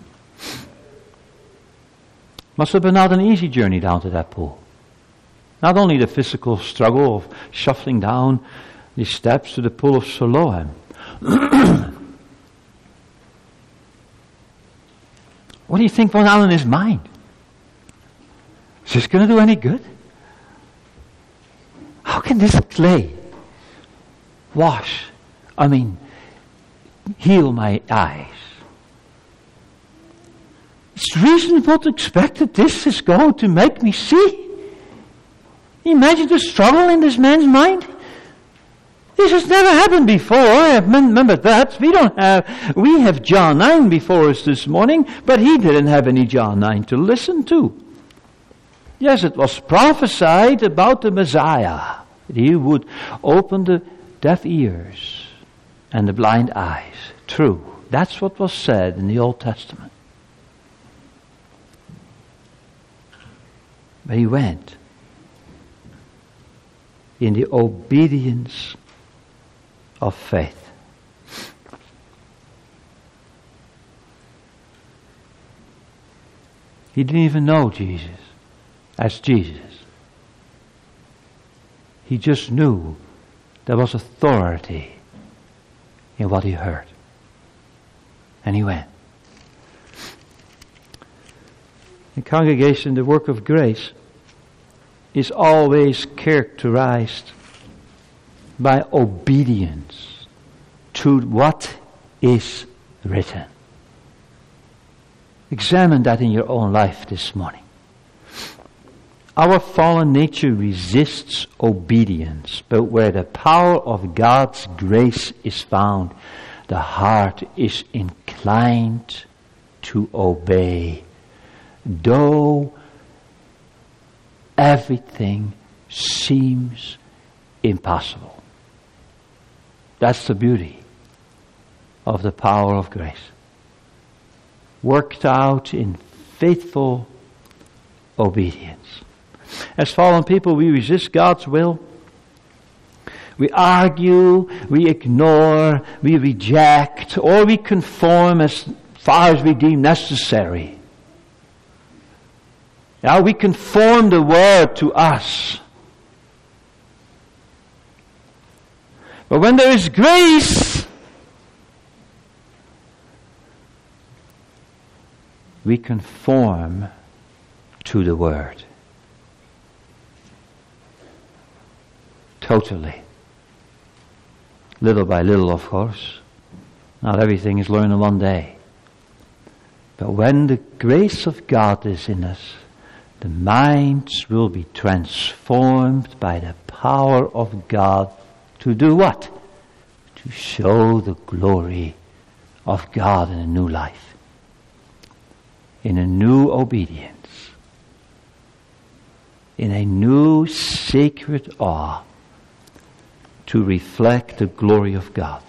Must have been not an easy journey down to that pool. Not only the physical struggle of shuffling down the steps to the pool of Siloam. What do you think went on in his mind? Is this going to do any good? How can this clay heal my eyes? It's reasonable to expect that this is going to make me see. Imagine the struggle in this man's mind. This has never happened before. I remember that. We have John 9 before us this morning, but he didn't have any John 9 to listen to. Yes, it was prophesied about the Messiah. That He would open the deaf ears and the blind eyes. True. That's what was said in the Old Testament. But he went in the obedience of faith. He didn't even know Jesus as Jesus. He just knew there was authority in what he heard. And he went. In congregation, the work of grace is always characterized by obedience to what is written. Examine that in your own life this morning. Our fallen nature resists obedience, but where the power of God's grace is found, the heart is inclined to obey, though everything seems impossible. That's the beauty of the power of grace, worked out in faithful obedience. As fallen people, we resist God's will. We argue, we ignore, we reject, or we conform as far as we deem necessary. Now we conform the word to us. But when there is grace, we conform to the word. Totally. Little by little, of course. Not everything is learned in one day. But when the grace of God is in us, the minds will be transformed by the power of God to do what? To show the glory of God in a new life. In a new obedience. In a new sacred awe. To reflect the glory of God.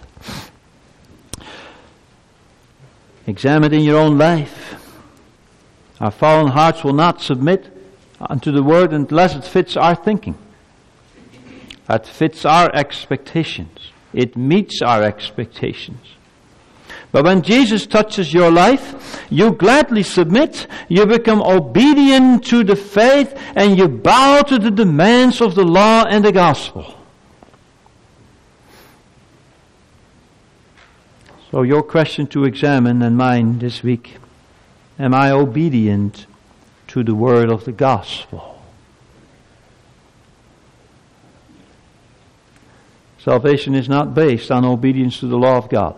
Examine it in your own life. Our fallen hearts will not submit unto the word unless it fits our thinking. It fits our expectations. It meets our expectations. But when Jesus touches your life, you gladly submit, you become obedient to the faith, and you bow to the demands of the law and the gospel. So your question to examine and mine this week, am I obedient to the word of the gospel? Salvation is not based on obedience to the law of God.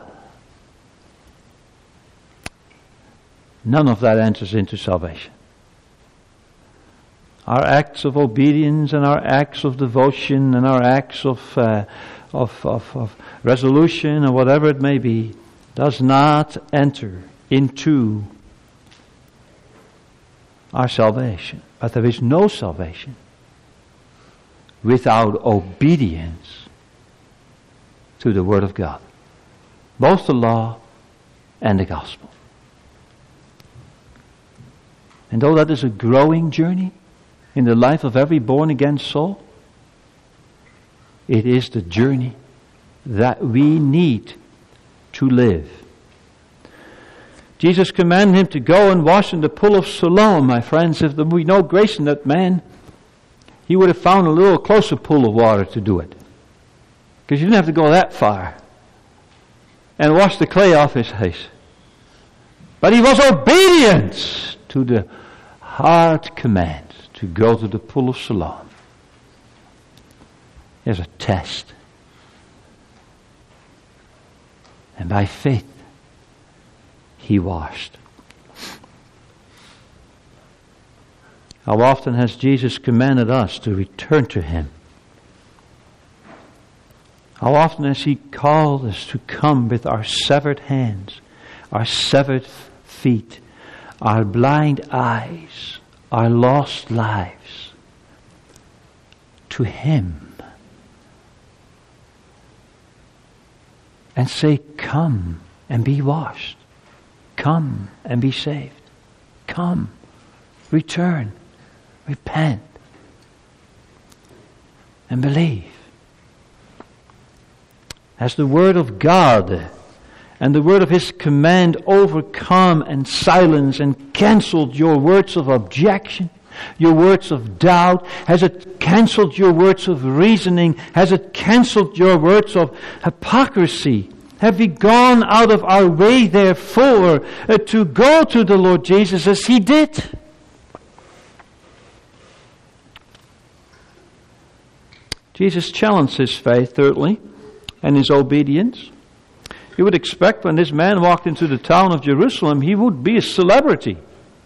None of that enters into salvation. Our acts of obedience and our acts of devotion and our acts of resolution or whatever it may be does not enter into our salvation. But there is no salvation without obedience to the Word of God. Both the law and the gospel. And though that is a growing journey in the life of every born-again soul, it is the journey that we need to live. Jesus commanded him to go and wash in the pool of Siloam, my friends. If there be no grace in that man, he would have found a little closer pool of water to do it. Because you didn't have to go that far and wash the clay off his face. But he was obedient to the hard command to go to the pool of Siloam. There's a test. And by faith, he washed. How often has Jesus commanded us to return to him? How often has he called us to come with our severed hands, our severed feet, our blind eyes, our lost lives, to him? And say, come and be washed. Come and be saved. Come, return, repent, and believe. As the Word of God and the word of his command overcome and silence and canceled your words of objection, your words of doubt? Has it cancelled your words of reasoning? Has it cancelled your words of hypocrisy? Have we gone out of our way, therefore, to go to the Lord Jesus as he did? Jesus challenged his faith, thirdly, and his obedience. You would expect when this man walked into the town of Jerusalem, he would be a celebrity.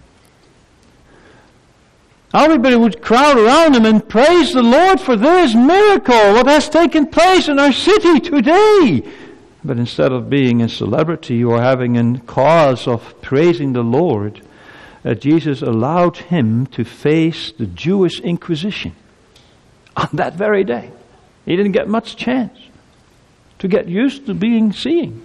Everybody would crowd around him and praise the Lord for this miracle, what has taken place in our city today. But instead of being a celebrity or having a cause of praising the Lord, Jesus allowed him to face the Jewish Inquisition on that very day. He didn't get much chance to get used to seeing.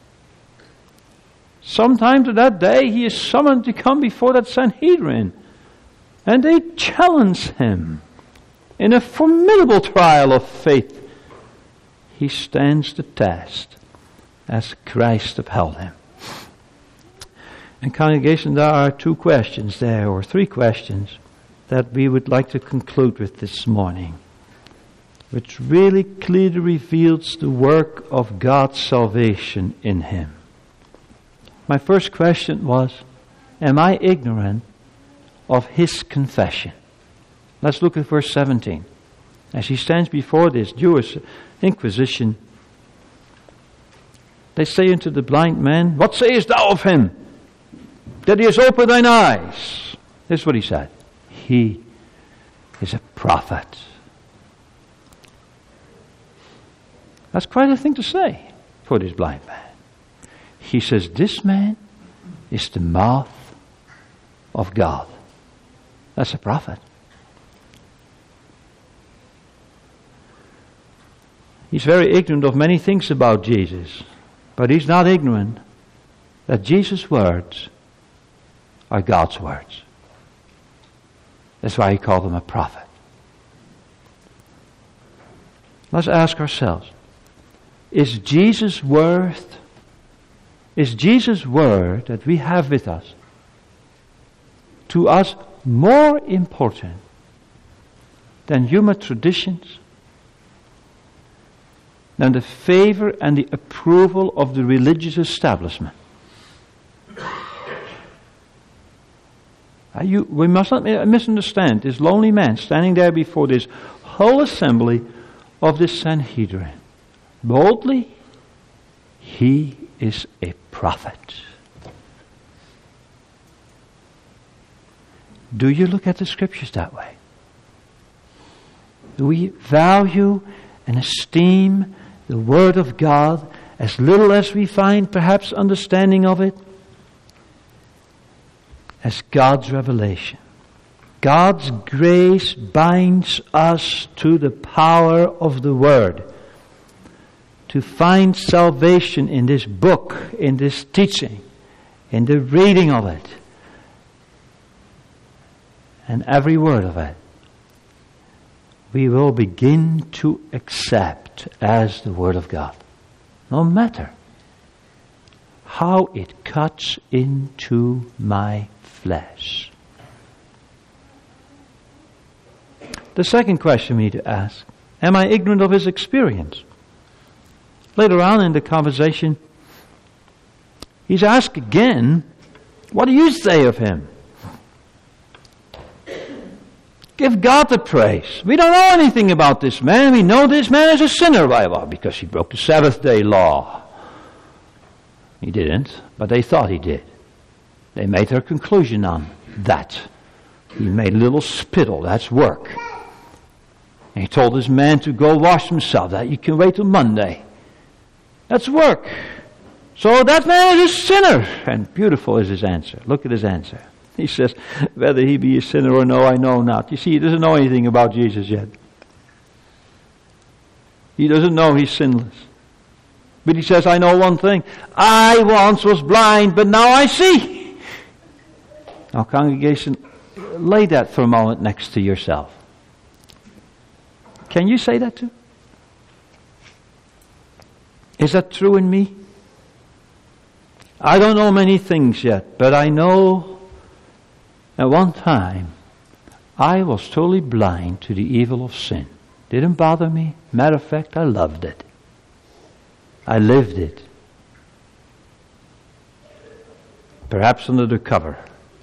Sometime to that day, he is summoned to come before that Sanhedrin. And they challenge him in a formidable trial of faith. He stands the test as Christ upheld him. And congregation, there are two questions there, or three questions, that we would like to conclude with this morning, which really clearly reveals the work of God's salvation in him. My first question was, am I ignorant of his confession? Let's look at verse 17. As he stands before this Jewish Inquisition, they say unto the blind man, what sayest thou of him, that he has opened thine eyes? This is what he said. He is a prophet. That's quite a thing to say for this blind man. He says, this man is the mouth of God. That's a prophet. He's very ignorant of many things about Jesus, but he's not ignorant that Jesus' words are God's words. That's why he called him a prophet. Let's ask ourselves, is Jesus' word that we have with us to us more important than human traditions, than the favor and the approval of the religious establishment? We must not misunderstand this lonely man standing there before this whole assembly of the Sanhedrin. Boldly, he is a prophet. Do you look at the scriptures that way? Do we value and esteem the Word of God as little as we find perhaps understanding of it? As God's revelation. God's grace binds us to the power of the Word. To find salvation in this book, in this teaching, in the reading of it, and every word of it, we will begin to accept as the Word of God. No matter how it cuts into my flesh. The second question we need to ask, am I ignorant of his experience? Later on in the conversation, he's asked again, what do you say of him? Give God the praise. We don't know anything about this man. We know this man is a sinner. Why? Well, because he broke the Sabbath day law. He didn't, but they thought he did. They made their conclusion on that. He made a little spittle. That's work. And he told his man to go wash himself. That you can wait till Monday. That's work. So that man is a sinner. And beautiful is his answer. Look at his answer. He says, whether he be a sinner or no, I know not. You see, he doesn't know anything about Jesus yet. He doesn't know he's sinless. But he says, I know one thing. I once was blind, but now I see. Now, congregation, lay that for a moment next to yourself. Can you say that too? Is that true in me? I don't know many things yet, but I know at one time I was totally blind to the evil of sin. Didn't bother me. Matter of fact, I loved it. I lived it. Perhaps under the cover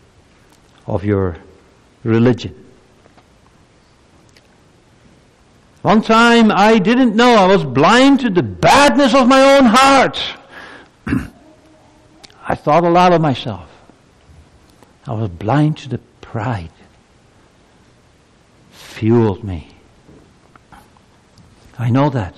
of your religion. One time I didn't know. I was blind to the badness of my own heart. I thought a lot of myself. I was blind to the pride. Fueled me. I know that.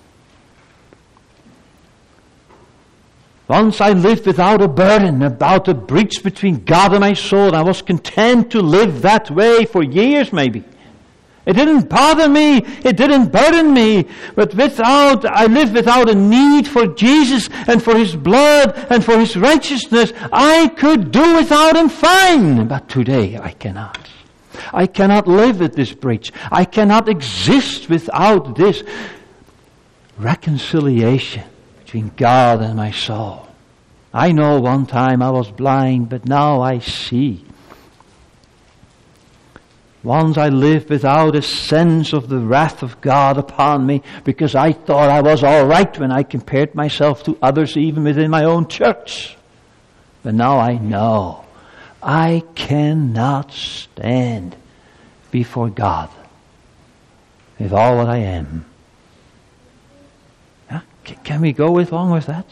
Once I lived without a burden about the breach between God and my soul, and I was content to live that way for years maybe. It didn't bother me, it didn't burden me, but I lived without a need for Jesus and for His blood and for His righteousness. I could do without Him fine, but today I cannot. I cannot live with this breach. I cannot exist without this reconciliation between God and my soul. I know one time I was blind, but now I see. Once I lived without a sense of the wrath of God upon me because I thought I was all right when I compared myself to others even within my own church. But now I know I cannot stand before God with all that I am. Yeah? Can we go along with that?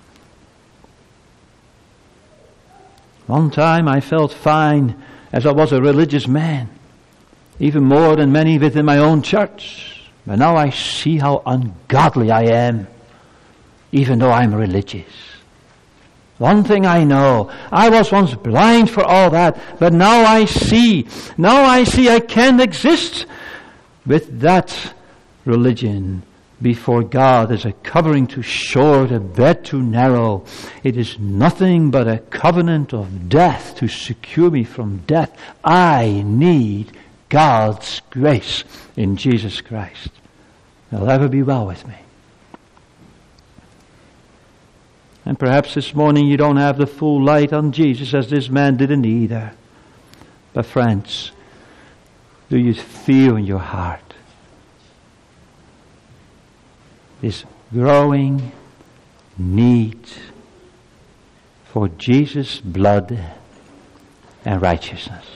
One time I felt fine as I was a religious man, even more than many within my own church. But now I see how ungodly I am, even though I'm religious. One thing I know, I was once blind for all that, but now I see. Now I see I can't exist with that religion before God as a covering too short, a bed too narrow. It is nothing but a covenant of death to secure me from death. I need God's grace in Jesus Christ. It'll ever be well with me. And perhaps this morning you don't have the full light on Jesus as this man didn't either. But friends, do you feel in your heart this growing need for Jesus' blood and righteousness?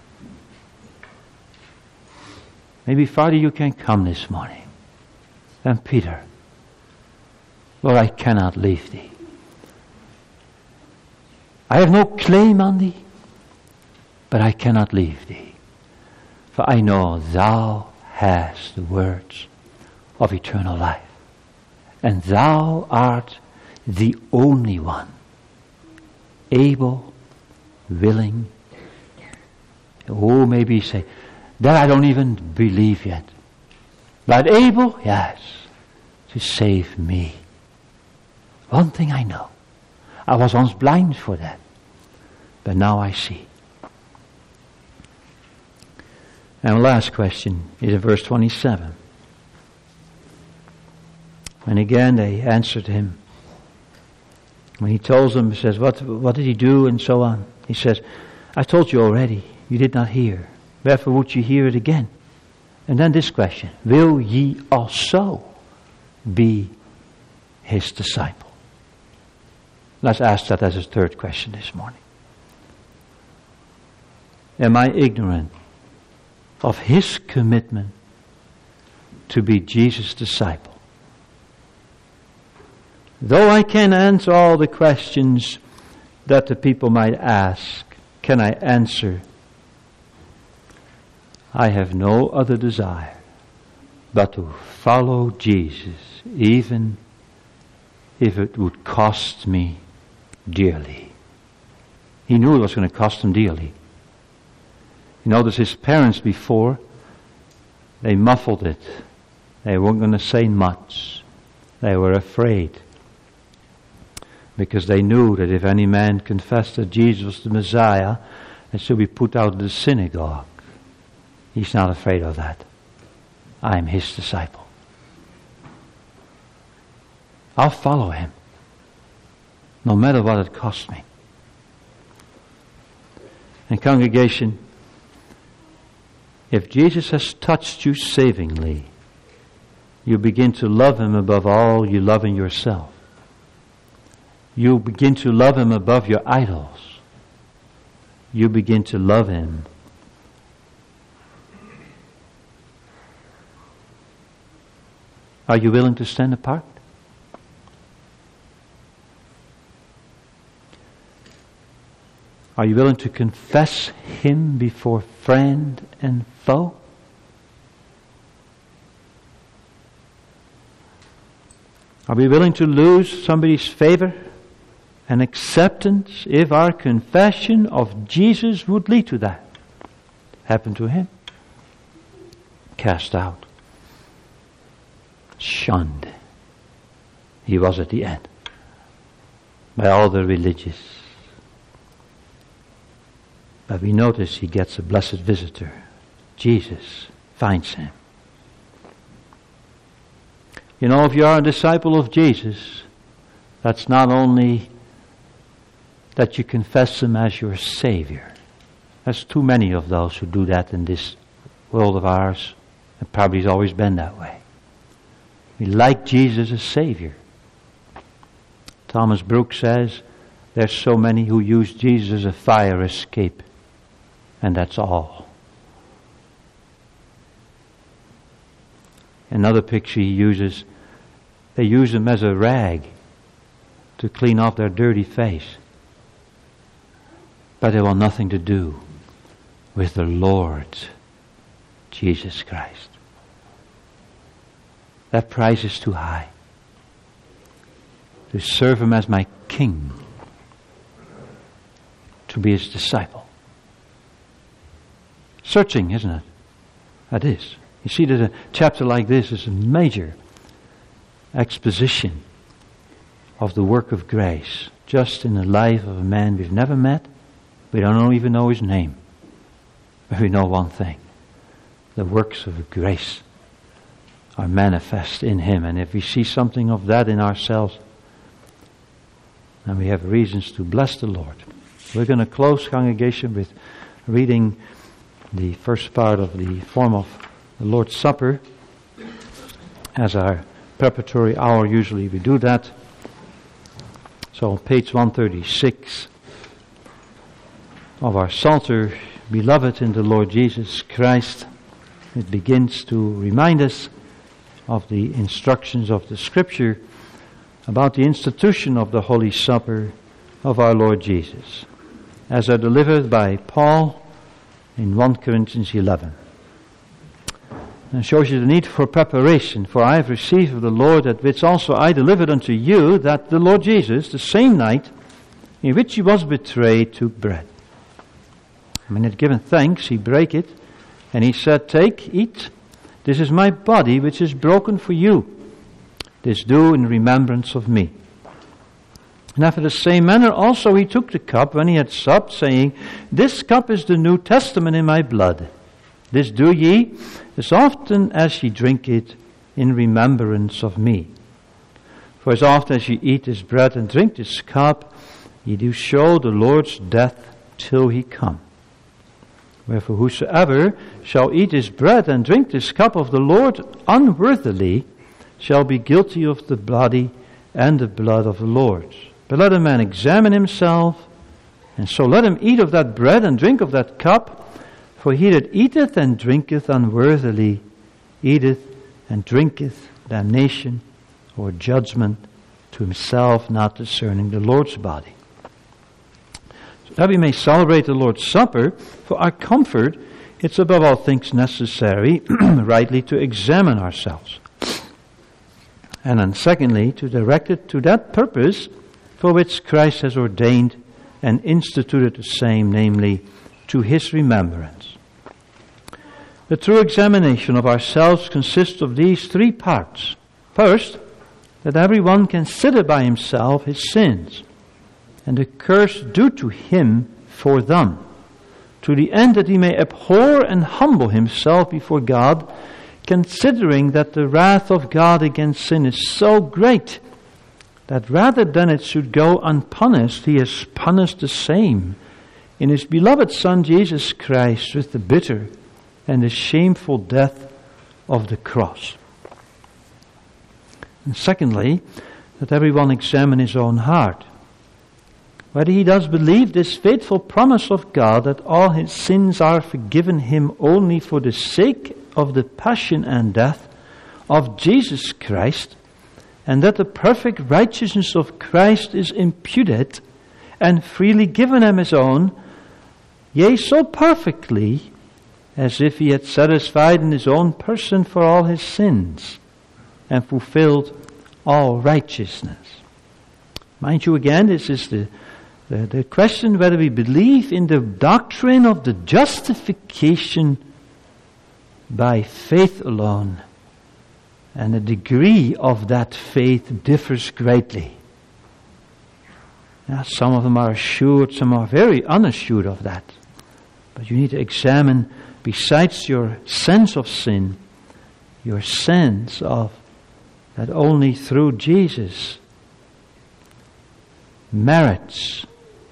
Maybe, Father, you can come this morning. And Peter, Lord, I cannot leave thee. I have no claim on thee, but I cannot leave thee. For I know thou hast the words of eternal life. And thou art the only one, able, willing. Oh, maybe you say, that I don't even believe yet. But able, yes, to save me. One thing I know. I was once blind for that. But now I see. And the last question is in verse 27. And again they answered him. When he tells them, he says, what did he do? And so on. He says, I told you already. You did not hear. Wherefore would you hear it again? And then this question. Will ye also be his disciple? Let's ask that as a third question this morning. Am I ignorant of his commitment to be Jesus' disciple? Though I can answer all the questions that the people might ask, can I answer, I have no other desire but to follow Jesus, even if it would cost me dearly. He knew it was going to cost him dearly. You notice his parents before, they muffled it. They weren't going to say much. They were afraid. Because they knew that if any man confessed that Jesus was the Messiah, they should be put out of the synagogue. He's not afraid of that. I am his disciple. I'll follow him, no matter what it costs me. And congregation, if Jesus has touched you savingly, you begin to love him above all you love in yourself. You begin to love him above your idols. You begin to love him Are you willing to stand apart? Are you willing to confess Him before friend and foe? Are we willing to lose somebody's favor and acceptance if our confession of Jesus would lead to that? Happened to him. Cast out. Shunned. He was at the end. By all the religious. But we notice he gets a blessed visitor. Jesus finds him. You know, if you are a disciple of Jesus, that's not only that you confess Him as your Savior. There's too many of those who do that in this world of ours. It probably has always been that way. We like Jesus as Savior. Thomas Brooks says, there's so many who use Jesus as a fire escape. And that's all. Another picture he uses, they use Him as a rag to clean off their dirty face. But they want nothing to do with the Lord Jesus Christ. That price is too high. To serve Him as my King. To be His disciple. Searching, isn't it? That is. You see that a chapter like this is a major exposition of the work of grace. Just in the life of a man we've never met. We don't even know his name. But we know one thing. The works of grace are manifest in Him. And if we see something of that in ourselves, then we have reasons to bless the Lord. We're going to close, congregation, with reading the first part of the form of the Lord's Supper. As our preparatory hour, usually we do that. So on page 136 of our Psalter, Beloved in the Lord Jesus Christ, it begins to remind us of the instructions of the Scripture about the institution of the Holy Supper of our Lord Jesus, as are delivered by Paul in 1 Corinthians 11. And shows you the need for preparation. For I have received of the Lord that which also I delivered unto you, that the Lord Jesus, the same night in which He was betrayed, took bread. When He had given thanks, He brake it, and He said, Take, eat, this is my body which is broken for you. This do in remembrance of me. And after the same manner also He took the cup when He had supped, saying, This cup is the New Testament in my blood. This do ye, as often as ye drink it, in remembrance of me. For as often as ye eat this bread and drink this cup, ye do show the Lord's death till He come. Wherefore whosoever shall eat this bread and drink this cup of the Lord unworthily shall be guilty of the body and the blood of the Lord. But let a man examine himself, and so let him eat of that bread and drink of that cup. For he that eateth and drinketh unworthily eateth and drinketh damnation or judgment to himself, not discerning the Lord's body. So that we may celebrate the Lord's Supper, for our comfort, it's above all things necessary rightly to examine ourselves. And then secondly, to direct it to that purpose for which Christ has ordained and instituted the same, namely, to His remembrance. The true examination of ourselves consists of these three parts. First, that everyone consider by himself his sins, and the curse due to him for them, to the end that he may abhor and humble himself before God, considering that the wrath of God against sin is so great, that rather than it should go unpunished, He has punished the same in His beloved Son Jesus Christ with the bitter and the shameful death of the cross. And secondly, that everyone examine his own heart, whether he does believe this faithful promise of God that all his sins are forgiven him only for the sake of the passion and death of Jesus Christ, and that the perfect righteousness of Christ is imputed and freely given him his own, yea, so perfectly as if he had satisfied in his own person for all his sins and fulfilled all righteousness. Mind you, again, this is the question whether we believe in the doctrine of the justification by faith alone. And the degree of that faith differs greatly. Now, some of them are assured, some are very unassured of that. But you need to examine, besides your sense of sin, your sense of that only through Jesus merits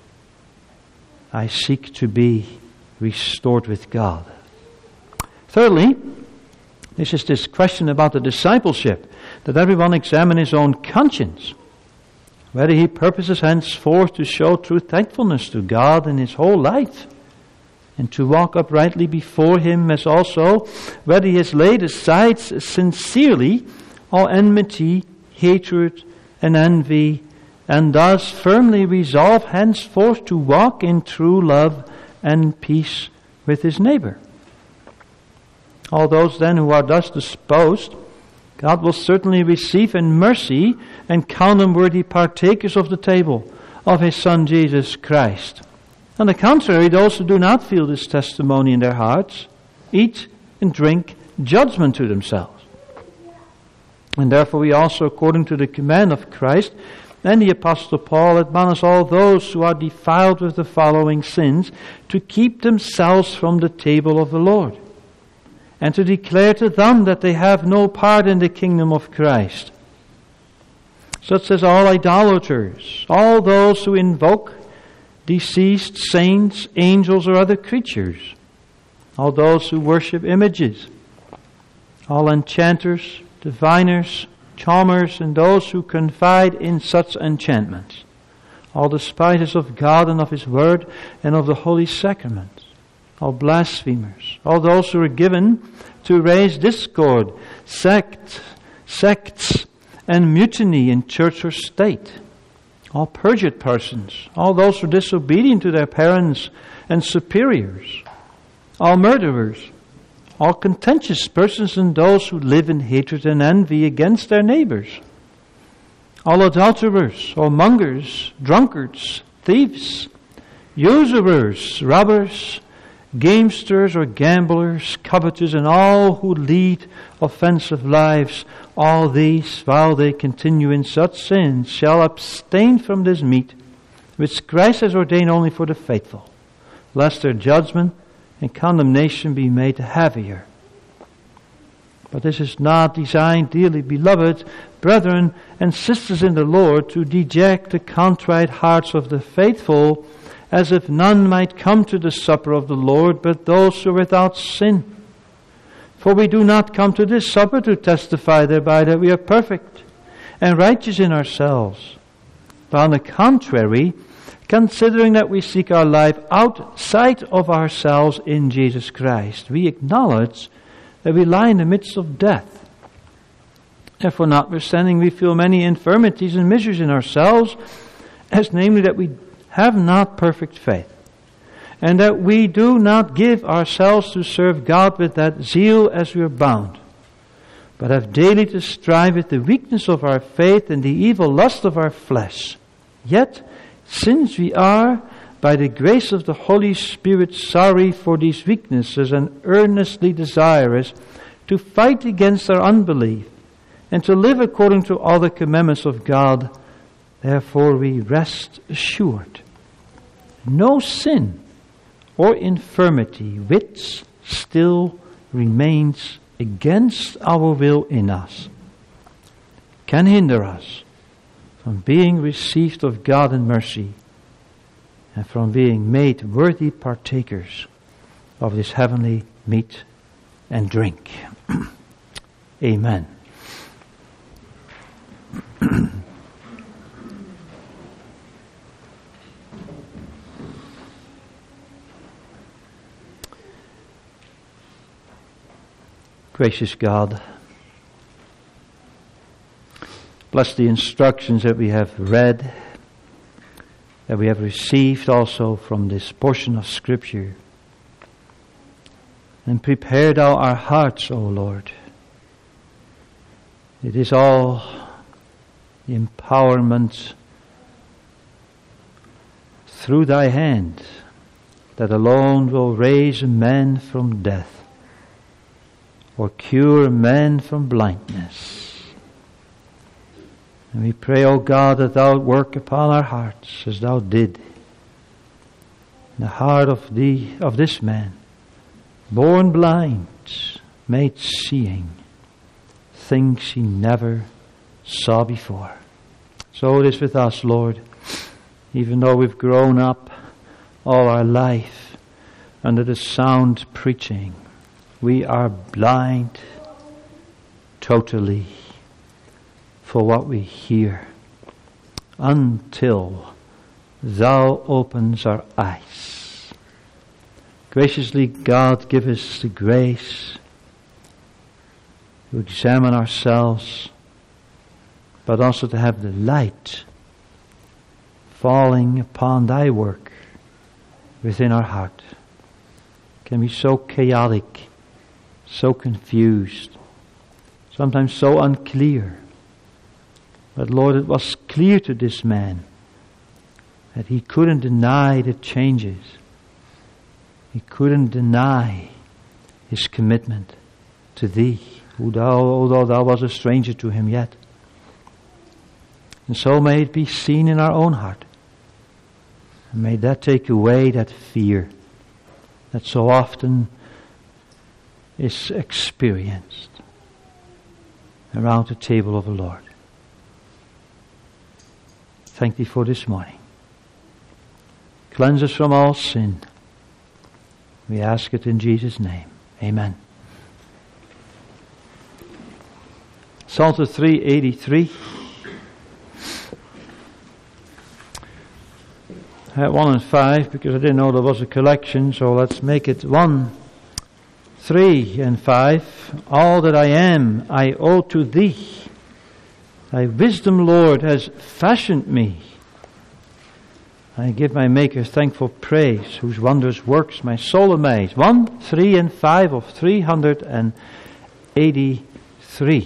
I seek to be restored with God. Thirdly, this is this question about the discipleship, that everyone examine his own conscience, whether he purposes henceforth to show true thankfulness to God in his whole life, and to walk uprightly before him, as also whether he has laid aside sincerely all enmity, hatred, and envy, and does firmly resolve henceforth to walk in true love and peace with his neighbor. All those then who are thus disposed, God will certainly receive in mercy and count them worthy partakers of the table of his Son Jesus Christ. On the contrary, those who do not feel this testimony in their hearts eat and drink judgment to themselves. And therefore we also, according to the command of Christ and the Apostle Paul, admonish all those who are defiled with the following sins to keep themselves from the table of the Lord, and to declare to them that they have no part in the kingdom of Christ. Such as all idolaters, all those who invoke deceased saints, angels, or other creatures, all those who worship images, all enchanters, diviners, charmers, and those who confide in such enchantments, all despisers of God and of his word and of the holy sacraments, all blasphemers, all those who are given to raise discord, sects, and mutiny in church or state, all perjured persons, all those who are disobedient to their parents and superiors, all murderers, all contentious persons, and those who live in hatred and envy against their neighbors, all adulterers, all mongers, drunkards, thieves, usurers, robbers, gamesters or gamblers, covetous, and all who lead offensive lives, all these, while they continue in such sins, shall abstain from this meat, which Christ has ordained only for the faithful, lest their judgment and condemnation be made heavier. But this is not designed, dearly beloved brethren and sisters in the Lord, to deject the contrite hearts of the faithful, as if none might come to the supper of the Lord, but those who are without sin. For we do not come to this supper to testify thereby that we are perfect and righteous in ourselves, but on the contrary, considering that we seek our life outside of ourselves in Jesus Christ, we acknowledge that we lie in the midst of death. Therefore, notwithstanding, we feel many infirmities and miseries in ourselves, as namely that we have not perfect faith, and that we do not give ourselves to serve God with that zeal as we are bound, but have daily to strive with the weakness of our faith and the evil lust of our flesh. Yet, since we are, by the grace of the Holy Spirit, sorry for these weaknesses and earnestly desirous to fight against our unbelief and to live according to all the commandments of God, therefore we rest assured. No sin or infirmity which still remains against our will in us can hinder us from being received of God in mercy and from being made worthy partakers of this heavenly meat and drink. Amen. Gracious God, Bless the instructions that we have read, that we have received also from this portion of Scripture. And prepare thou our hearts, O Lord. It is all the empowerment through thy hand that alone will raise men from death or cure men from blindness. And we pray, O God, that thou work upon our hearts as thou did in the heart of this man, born blind, made seeing things he never saw before. So it is with us, Lord. Even though we've grown up all our life under the sound preaching, we are blind totally for what we hear until thou opens our eyes. Graciously, God, give us the grace to examine ourselves, but also to have the light falling upon thy work within our heart. It can be so chaotic, so confused, sometimes so unclear. But Lord, it was clear to this man that he couldn't deny the changes. He couldn't deny his commitment to thee, although thou was a stranger to him yet. And so may it be seen in our own heart. And may that take away that fear that so often is experienced around the table of the Lord. Thank thee for this morning. Cleanse us from all sin. We ask it in Jesus' name. Amen. Psalter 383. I had 1 and 5 because I didn't know there was a collection, so let's make it 1, 3 and 5. All that I am, I owe to thee. Thy wisdom, Lord, has fashioned me. I give my Maker thankful praise, whose wondrous works my soul amazed. 1, 3 and 5 of 383.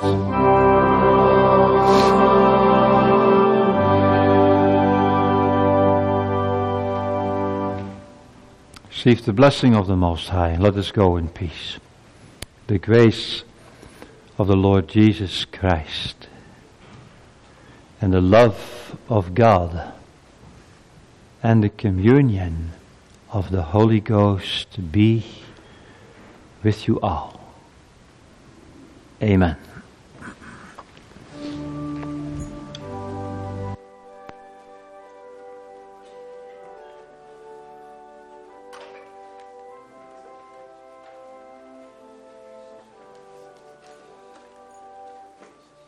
Receive the blessing of the Most High. Let us go in peace. The grace of the Lord Jesus Christ and the love of God and the communion of the Holy Ghost be with you all. Amen.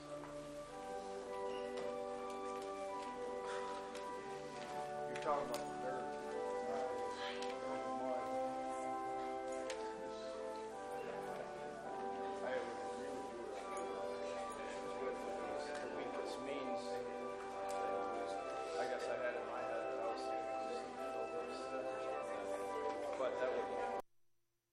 Talking about